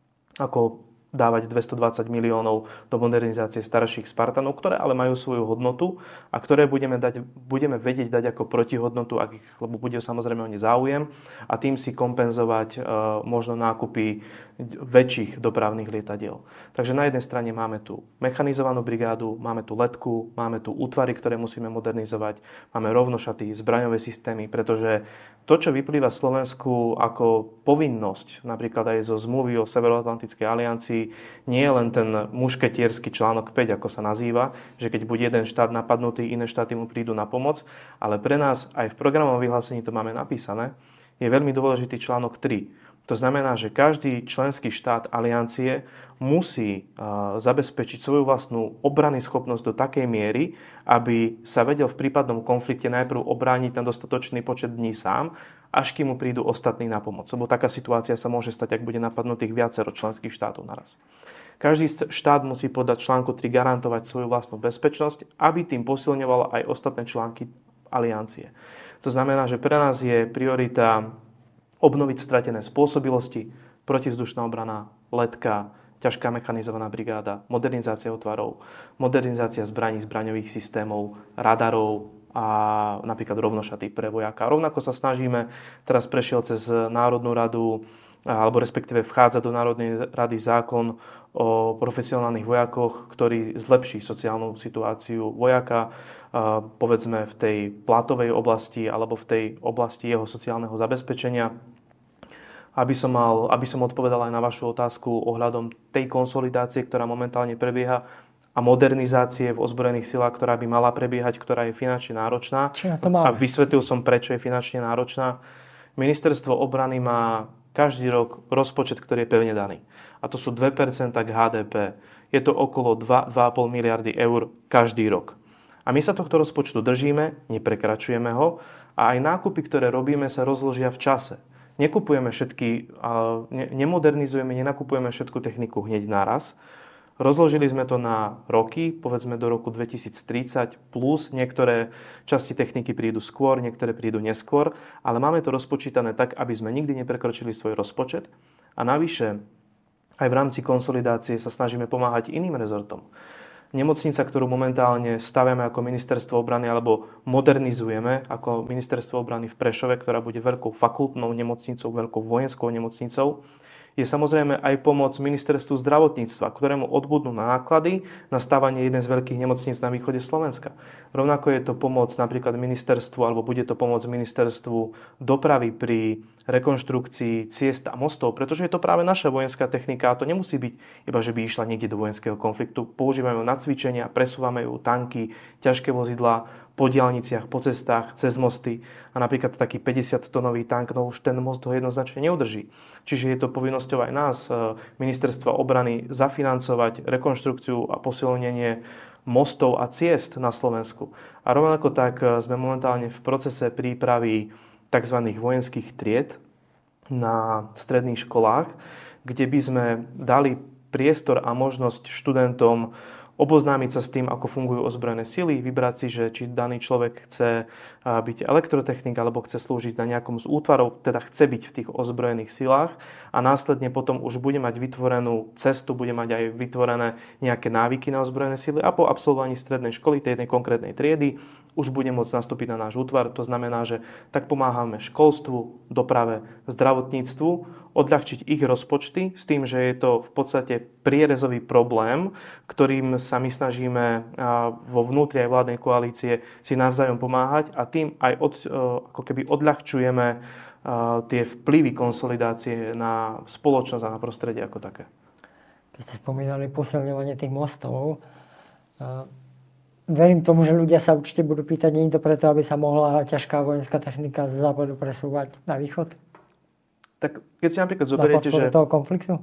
ako dávať 220 miliónov do modernizácie starších Spartanov, ktoré ale majú svoju hodnotu a ktoré budeme vedieť dať ako protihodnotu, lebo bude samozrejme o ne záujem a tým si kompenzovať možno nákupy väčších dopravných lietadiel. Takže na jednej strane máme tu mechanizovanú brigádu, máme tu letku, máme tu útvary, ktoré musíme modernizovať, máme rovnošaty, zbraňové systémy, pretože to, čo vyplýva Slovensku ako povinnosť, napríklad aj zo zmluvy o Severoatlantickej aliancii, nie je len ten mušketierský článok 5, ako sa nazýva, že keď bude jeden štát napadnutý, iné štáty mu prídu na pomoc, ale pre nás aj v programovom vyhlásení to máme napísané, je veľmi dôležitý článok 3. To znamená, že každý členský štát aliancie musí zabezpečiť svoju vlastnú obranyschopnosť do takej miery, aby sa vedel v prípadnom konflikte najprv obrániť na dostatočný počet dní sám, až kým mu prídu ostatní na pomoc. Lebo taká situácia sa môže stať, ak bude napadnutých viacero členských štátov naraz. Každý štát musí podať článku 3 garantovať svoju vlastnú bezpečnosť, aby tým posilňoval aj ostatné články aliancie. To znamená, že pre nás je priorita obnoviť stratené spôsobilosti, protivzdušná obrana, letka, ťažká mechanizovaná brigáda, modernizácia útvarov, modernizácia zbraní, zbraňových systémov, radarov a napríklad rovnošaty pre vojáka. Rovnako sa snažíme, teraz prešiel cez Národnú radu, alebo respektíve vchádza do Národnej rady zákon o profesionálnych vojakoch, ktorý zlepší sociálnu situáciu vojaka, povedzme v tej platovej oblasti alebo v tej oblasti jeho sociálneho zabezpečenia. Aby som odpovedal aj na vašu otázku ohľadom tej konsolidácie, ktorá momentálne prebieha a modernizácie v ozbrojených silách, ktorá by mala prebiehať, ktorá je finančne náročná. A vysvetlil som, prečo je finančne náročná. Ministerstvo obrany má každý rok rozpočet, ktorý je pevne daný. A to sú 2% k HDP. Je to okolo 2,5 miliardy eur každý rok. A my sa tohto rozpočtu držíme, neprekračujeme ho a aj nákupy, ktoré robíme, sa rozložia v čase. nekupujeme nemodernizujeme, nenakupujeme všetku techniku hneď naraz. Rozložili sme to na roky, povedzme do roku 2030 plus. Niektoré časti techniky prídu skôr, niektoré prídu neskôr, ale máme to rozpočítané tak, aby sme nikdy neprekročili svoj rozpočet. A navyše, aj v rámci konsolidácie sa snažíme pomáhať iným rezortom. Nemocnica, ktorú momentálne staviame ako ministerstvo obrany alebo modernizujeme ako ministerstvo obrany v Prešove, ktorá bude veľkou fakultnou nemocnicou, veľkou vojenskou nemocnicou, je samozrejme aj pomoc ministerstvu zdravotníctva, ktorému odbudnú náklady na stavanie jeden z veľkých nemocníc na východe Slovenska. Rovnako je to pomoc napríklad ministerstvu, alebo bude to pomoc ministerstvu dopravy pri rekonštrukcii ciest a mostov, pretože je to práve naša vojenská technika a to nemusí byť iba, že by išla niekde do vojenského konfliktu. Používame ju na cvičenia, presúvame ju tanky, ťažké vozidlá po diaľniciach, po cestách, cez mosty a napríklad taký 50-tonový tank, no už ten most ho jednoznačne neudrží. Čiže je to povinnosťou aj nás, ministerstva obrany, zafinancovať rekonštrukciu a posilnenie mostov a ciest na Slovensku. A rovnako tak sme momentálne v procese prípravy tzv. Vojenských tried na stredných školách, kde by sme dali priestor a možnosť študentom oboznámiť sa s tým, ako fungujú ozbrojené sily, vybrať si, že či daný človek chce byť elektrotechnik alebo chce slúžiť na nejakom z útvarov, teda chce byť v tých ozbrojených silách a následne potom už bude mať vytvorenú cestu, bude mať aj vytvorené nejaké návyky na ozbrojené sily a po absolvovaní strednej školy, tej jednej konkrétnej triedy, už bude môcť nastúpiť na náš útvar. To znamená, že tak pomáhame školstvu, doprave, zdravotníctvu, odľahčiť ich rozpočty s tým, že je to v podstate prierezový problém, ktorým sa my snažíme vo vnútri aj vládnej koalície si navzájom pomáhať a tým aj ako keby odľahčujeme tie vplyvy konsolidácie na spoločnosť a na prostredie ako také. Keď ste spomínali posilňovanie tých mostov, verím tomu, že ľudia sa určite budú pýtať, nie je to preto, aby sa mohla ťažká vojenská technika z západu presúvať na východ? Tak keď si napríklad zoberiete, že toho konfliktu?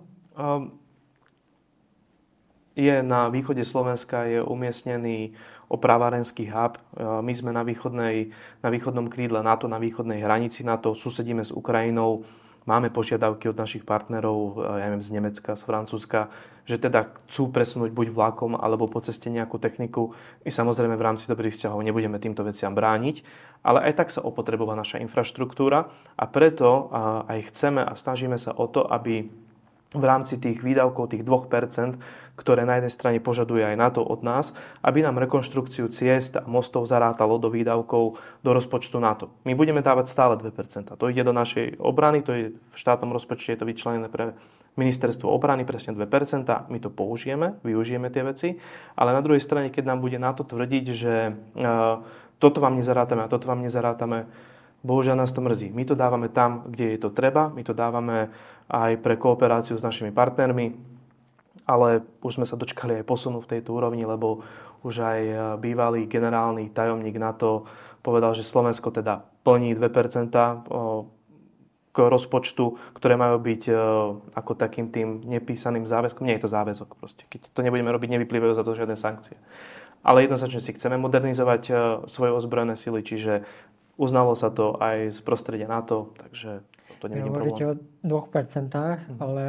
Je na východe Slovenska je umiestnený opravárenský hub. My sme na východnom krídle NATO, na východnej hranici NATO, susedíme s Ukrajinou. Máme požiadavky od našich partnerov, ja neviem, z Nemecka, z Francúzska, že teda chcú presunúť buď vlakom, alebo po ceste nejakú techniku. My samozrejme v rámci dobrých vzťahov nebudeme týmto veciam brániť, ale aj tak sa opotrebuje naša infraštruktúra a preto aj chceme a snažíme sa o to, aby v rámci tých výdavkov, tých 2%, ktoré na jednej strane požaduje aj NATO od nás, aby nám rekonštrukciu ciest a mostov zarátalo do výdavkov do rozpočtu NATO. My budeme dávať stále 2%. To ide do našej obrany, to je v štátnom rozpočte, je to vyčlenené pre ministerstvo obrany, presne 2%. My to použijeme, využijeme tie veci, ale na druhej strane, keď nám bude NATO tvrdiť, že toto vám nezarátame a toto vám nezarátame, bohužiaľ nás to mrzí. My to dávame tam, kde je to treba, my to dávame aj pre kooperáciu s našimi partnermi, ale už sme sa dočkali aj posunu v tejto úrovni, lebo už aj bývalý generálny tajomník NATO povedal, že Slovensko teda plní 2% k rozpočtu, ktoré majú byť ako takým tým nepísaným záväzkom. Nie je to záväzok proste. Keď to nebudeme robiť, nevyplývajú za to žiadne sankcie. Ale jednoznačne si chceme modernizovať svoje ozbrojené sily, čiže uznalo sa to aj z prostredia NATO, takže to nevidím problém. Hovoríte o 2%, ale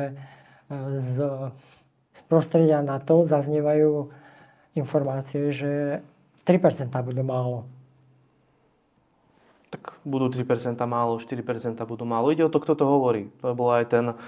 z prostredia NATO zaznievajú informácie, že 3% budú málo. Tak budú 3% málo, 4% budú málo. Ide o to, kto to hovorí. To bola aj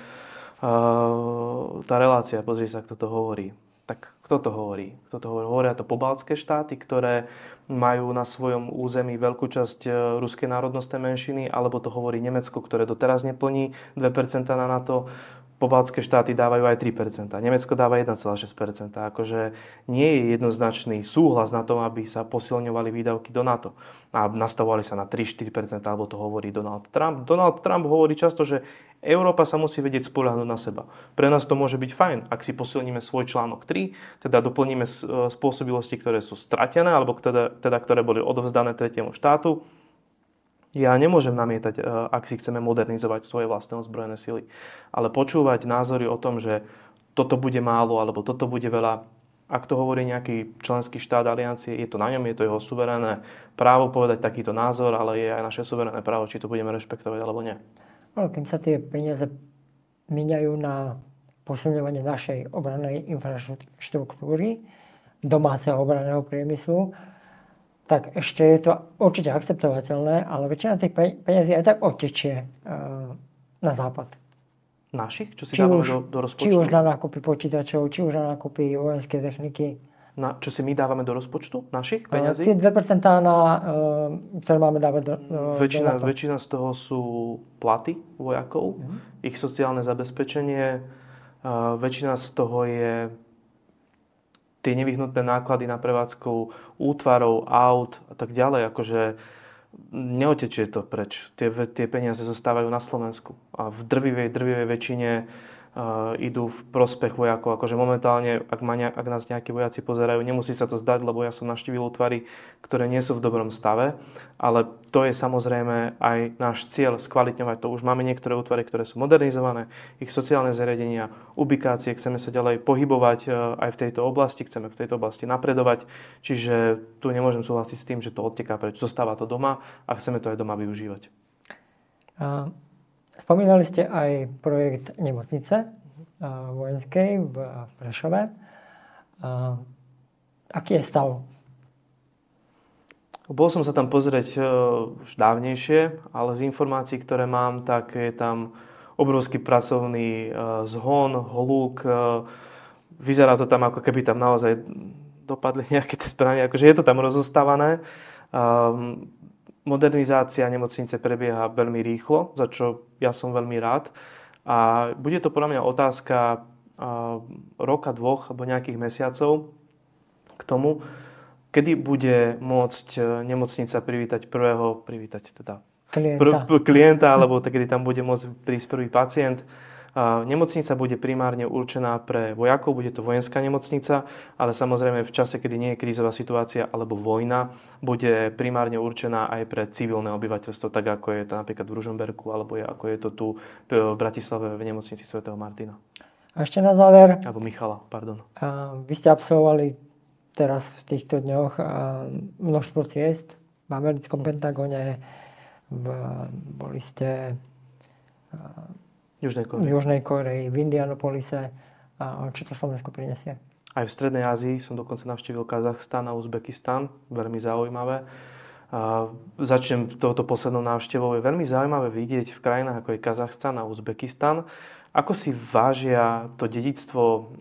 tá relácia, pozri sa, kto to hovorí. Tak kto to hovorí? Hovoria to pobaltské štáty, ktoré majú na svojom území veľkú časť ruskej národnostnej menšiny, alebo to hovorí Nemecko, ktoré doteraz neplní 2% na NATO. Pobaltské štáty dávajú aj 3%. Nemecko dáva 1,6%. Akože nie je jednoznačný súhlas na to, aby sa posilňovali výdavky do NATO. A nastavovali sa na 3-4%, alebo to hovorí Donald Trump. Donald Trump hovorí často, že Európa sa musí vedieť spoľahnúť na seba. Pre nás to môže byť fajn, ak si posilníme svoj článok 3, teda doplníme spôsobilosti, ktoré sú stratené, alebo teda ktoré boli odovzdané tretiemu štátu. Ja nemôžem namietať, ak si chceme modernizovať svoje vlastné ozbrojené sily. Ale počúvať názory o tom, že toto bude málo, alebo toto bude veľa, ak to hovorí nejaký členský štát aliancie, je to na ňom, je to jeho suverénne právo povedať takýto názor, ale je aj naše suverénne právo, či to budeme rešpektovať alebo nie. kým sa tie peniaze míňajú na posilňovanie našej obrannej infraštruktúry, domáceho obranného priemyslu, tak ešte je to určite akceptovateľné, ale väčšina tých peniazí aj tak odtečie na západ. Našich? Čo si dávame do rozpočtu? Či už na nákupy počítačov, či už na nákupy vojenskej techniky. Čo si my dávame do rozpočtu? Našich peňazí? Tie 2%, ktoré máme dávať do väčšina z toho sú platy vojakov, ich sociálne zabezpečenie. Väčšina z toho je tie nevyhnutné náklady na prevádzku útvarov, aut a tak ďalej. Akože neotečie to preč. Tie peniaze zostávajú na Slovensku. A v drvivej väčšine idú v prospech vojakov. Akože momentálne, ak nás nejakí vojaci pozerajú, nemusí sa to zdať, lebo ja som navštívil útvary, ktoré nie sú v dobrom stave, ale to je samozrejme aj náš cieľ skvalitňovať to. Už máme niektoré útvary, ktoré sú modernizované, ich sociálne zariadenia, ubikácie, chceme sa ďalej pohybovať aj v tejto oblasti, chceme v tejto oblasti napredovať, čiže tu nemôžem súhlasiť s tým, že to odteká preč, zostáva to doma a chceme to aj doma využívať. Spomínali ste aj projekt nemocnice vojenskej v Prešove. Aký je stav? Bol som sa tam pozrieť už dávnejšie, ale z informácií, ktoré mám, tak je tam obrovský pracovný zhon, hluk. Vyzerá to tam, ako keby tam naozaj dopadli nejaké tie správne. Akože je to tam rozostávané. Modernizácia nemocnice prebieha veľmi rýchlo, za čo ja som veľmi rád. A bude to podľa mňa otázka roka, dvoch alebo nejakých mesiacov k tomu, kedy bude môcť nemocnica privítať klienta, alebo kedy tam bude môcť prísť prvý pacient. Nemocnica bude primárne určená pre vojakov, bude to vojenská nemocnica, ale samozrejme v čase, kedy nie je krízová situácia alebo vojna, bude primárne určená aj pre civilné obyvateľstvo, tak ako je to napríklad v Ružomberku, alebo ako je to tu v Bratislave v nemocnici svätého Martina. A ešte na záver. Alebo Michala, pardon. Vy ste absolvovali teraz v týchto dňoch množstvo ciest v americkom Pentagone, boli ste v Južnej Kórei, v Indianapolise. Čo to Slovensko prinesie? Aj v Strednej Ázii som dokonca navštívil Kazachstan a Uzbekistan. Veľmi zaujímavé. Začnem touto poslednou návštevou. Je veľmi zaujímavé vidieť v krajinách ako je Kazachstan a Uzbekistan, ako si vážia to dedičstvo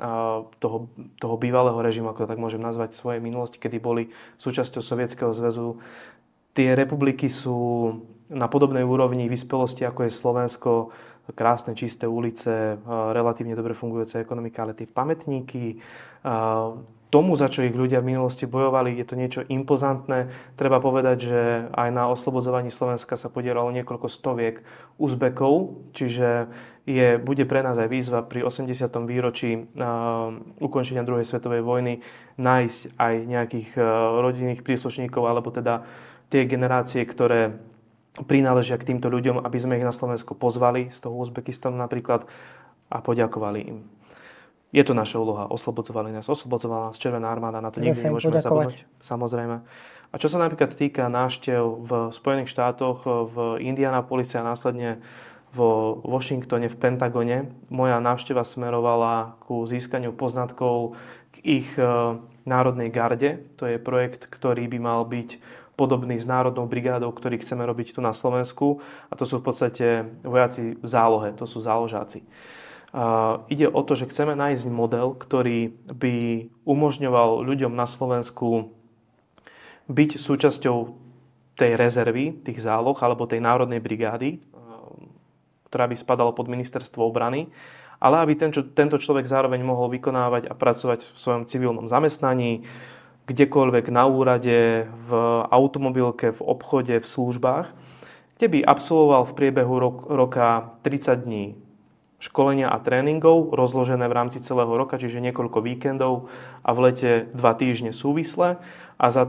toho bývalého režimu, ako tak môžem nazvať, svojej minulosti, kedy boli súčasťou Sovietskeho zväzu. Tie republiky sú na podobnej úrovni vyspelosti, ako je Slovensko. Krásne, čisté ulice, relatívne dobre fungujúca ekonomika, ale tie pamätníky, tomu, za čo ich ľudia v minulosti bojovali, je to niečo impozantné. Treba povedať, že aj na oslobodzovaní Slovenska sa podielalo niekoľko stoviek Uzbekov, čiže bude pre nás aj výzva pri 80. výročí ukončenia druhej svetovej vojny nájsť aj nejakých rodinných príslušníkov, alebo teda tie generácie, ktoré prináležia k týmto ľuďom, aby sme ich na Slovensku pozvali z toho Uzbekistanu napríklad a poďakovali im. Je to naša úloha. Oslobodzovali nás. Oslobozovala nás Červená armáda. Na to nikdy nemôžeme zabudnúť. Samozrejme. A čo sa napríklad týka návštev v Spojených štátoch, v Indianapolise a následne vo Washingtone, v Pentagone, moja návšteva smerovala ku získaniu poznatkov k ich národnej garde. To je projekt, ktorý by mal byť podobný s národnou brigádou, ktorý chceme robiť tu na Slovensku. A to sú v podstate vojaci v zálohe, to sú záložáci. Ide o to, že chceme nájsť model, ktorý by umožňoval ľuďom na Slovensku byť súčasťou tej rezervy, tých záloh alebo tej národnej brigády, ktorá by spadala pod ministerstvo obrany, ale aby tento človek zároveň mohol vykonávať a pracovať v svojom civilnom zamestnaní, kdekoľvek na úrade, v automobilke, v obchode, v službách, kde by absolvoval v priebehu roka 30 dní školenia a tréningov, rozložené v rámci celého roka, čiže niekoľko víkendov a v lete 2 týždne súvisle. A za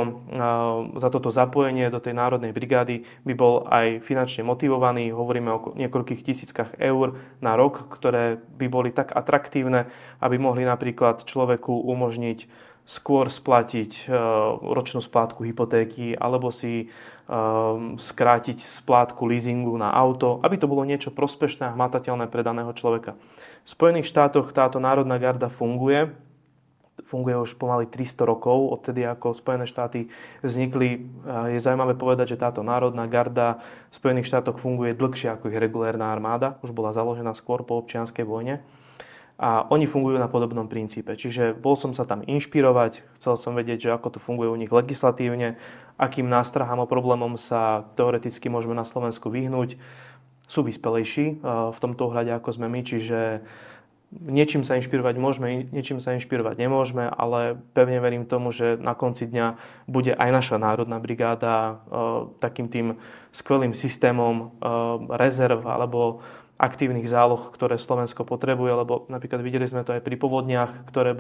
toto zapojenie do tej národnej brigády by bol aj finančne motivovaný. Hovoríme o niekoľkých tisíckach eur na rok, ktoré by boli tak atraktívne, aby mohli napríklad človeku umožniť skôr splatiť ročnú splátku hypotéky alebo si skrátiť splátku leasingu na auto, aby to bolo niečo prospešné a hmatateľné pre daného človeka. V Spojených štátoch táto národná garda funguje už pomaly 300 rokov, odtedy ako Spojené štáty vznikli. Je zaujímavé povedať, že táto národná garda v Spojených štátoch funguje dlhšie ako ich regulérna armáda, už bola založená skôr po občianskej vojne. A oni fungujú na podobnom princípe. Čiže bol som sa tam inšpirovať, chcel som vedieť, že ako to funguje u nich legislatívne, akým nástrahám a problémom sa teoreticky môžeme na Slovensku vyhnúť. Sú vyspelejší v tomto ohľade, ako sme my, čiže niečím sa inšpirovať môžeme, niečím sa inšpirovať nemôžeme, ale pevne verím tomu, že na konci dňa bude aj naša národná brigáda takým tým skvelým systémom rezerv alebo aktívnych záloh, ktoré Slovensko potrebuje, lebo napríklad videli sme to aj pri povodniach, ktoré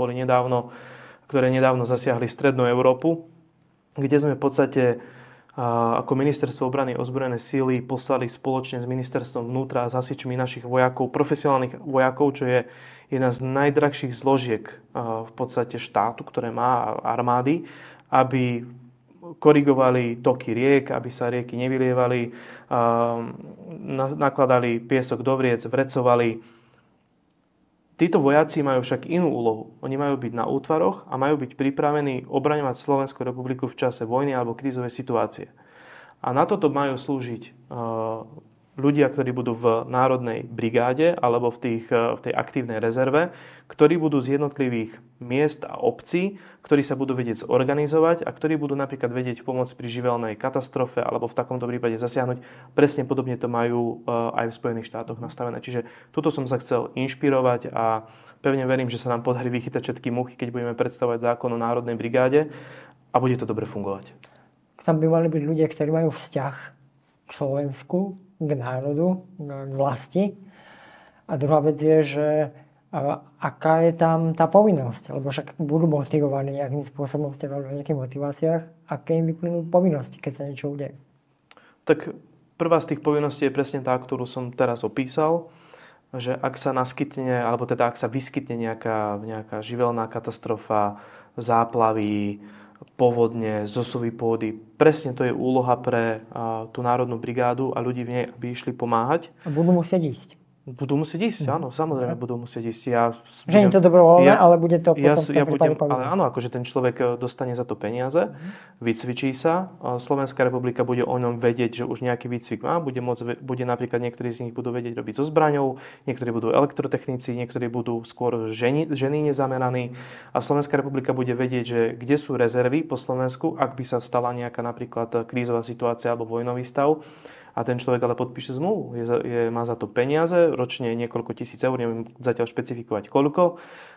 nedávno zasiahli strednú Európu, kde sme v podstate ako Ministerstvo obrany ozbrojené síly poslali spoločne s Ministerstvom vnútra a s hasičmi našich vojakov, profesionálnych vojakov, čo je jedna z najdrahších zložiek v podstate štátu, ktoré má armády, aby korigovali toky riek, aby sa rieky nevylievali, nakladali piesok do vriec, vrecovali. Títo vojaci majú však inú úlohu. Oni majú byť na útvaroch a majú byť pripravení obraňovať Slovenskú republiku v čase vojny alebo krízovej situácie. A na toto majú slúžiť ľudia, ktorí budú v národnej brigáde alebo v tej aktívnej rezerve, ktorí budú z jednotlivých miest a obcí, ktorí sa budú vedieť zorganizovať a ktorí budú napríklad vedieť pomôcť pri živelnej katastrofe alebo v takomto prípade zasiahnuť. Presne podobne to majú aj v Spojených štátoch nastavené. Čiže tuto som sa chcel inšpirovať a pevne verím, že sa nám podarí vychytať všetky muchy, keď budeme predstavovať zákon o národnej brigáde a bude to dobre fungovať. Tam by mali byť ľudia, ktorí majú vzťah k Slovensku, k národu, k vlasti. A druhá vec je, že aká je tam tá povinnosť, lebo však budú motivovaní nejakým spôsobom, ste v nejakých motiváciách, aké im vyplynú povinnosti, keď sa niečo udeje. Tak prvá z tých povinností je presne tá, ktorú som teraz opísal, že ak sa naskytne, alebo teda ak sa vyskytne nejaká živelná katastrofa, záplavy, povodne, zosuvy pôdy. Presne to je úloha pre tú národnú brigádu a ľudí v nej, aby išli pomáhať. A budú musieť ísť. Budú musieť ísť, áno, samozrejme budú musieť ísť. Že im to dobrovoľné, ale bude to potom v tom prípade povinné. Ale áno, akože ten človek dostane za to peniaze, vycvičí sa, Slovenská republika bude o ňom vedieť, že už nejaký výcvik má, bude napríklad niektorí z nich budú vedieť robiť so zbraňou, niektorí budú elektrotechnici, niektorí budú skôr ženy nezameraní a Slovenská republika bude vedieť, že kde sú rezervy po Slovensku, ak by sa stala nejaká napríklad krízová situácia alebo vojnový stav. A ten človek ale podpíše zmluvu. Má za to peniaze, ročne niekoľko tisíc eur, neviem zatiaľ špecifikovať koľko,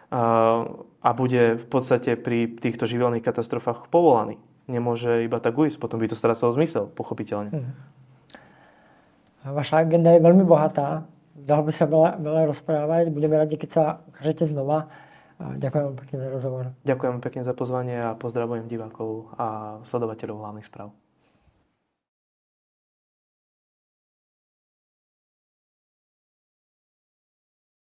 a bude v podstate pri týchto živelných katastrofách povolaný. Nemôže iba tak ujsť, potom by to strácalo zmysel, pochopiteľne. Vaša agenda je veľmi bohatá, dalo by sa veľa rozprávať, budeme radi, keď sa ukážete znova. Ďakujem pekne za rozhovor. Ďakujem pekne za pozvanie a pozdravujem divákov a sledovateľov hlavných správ.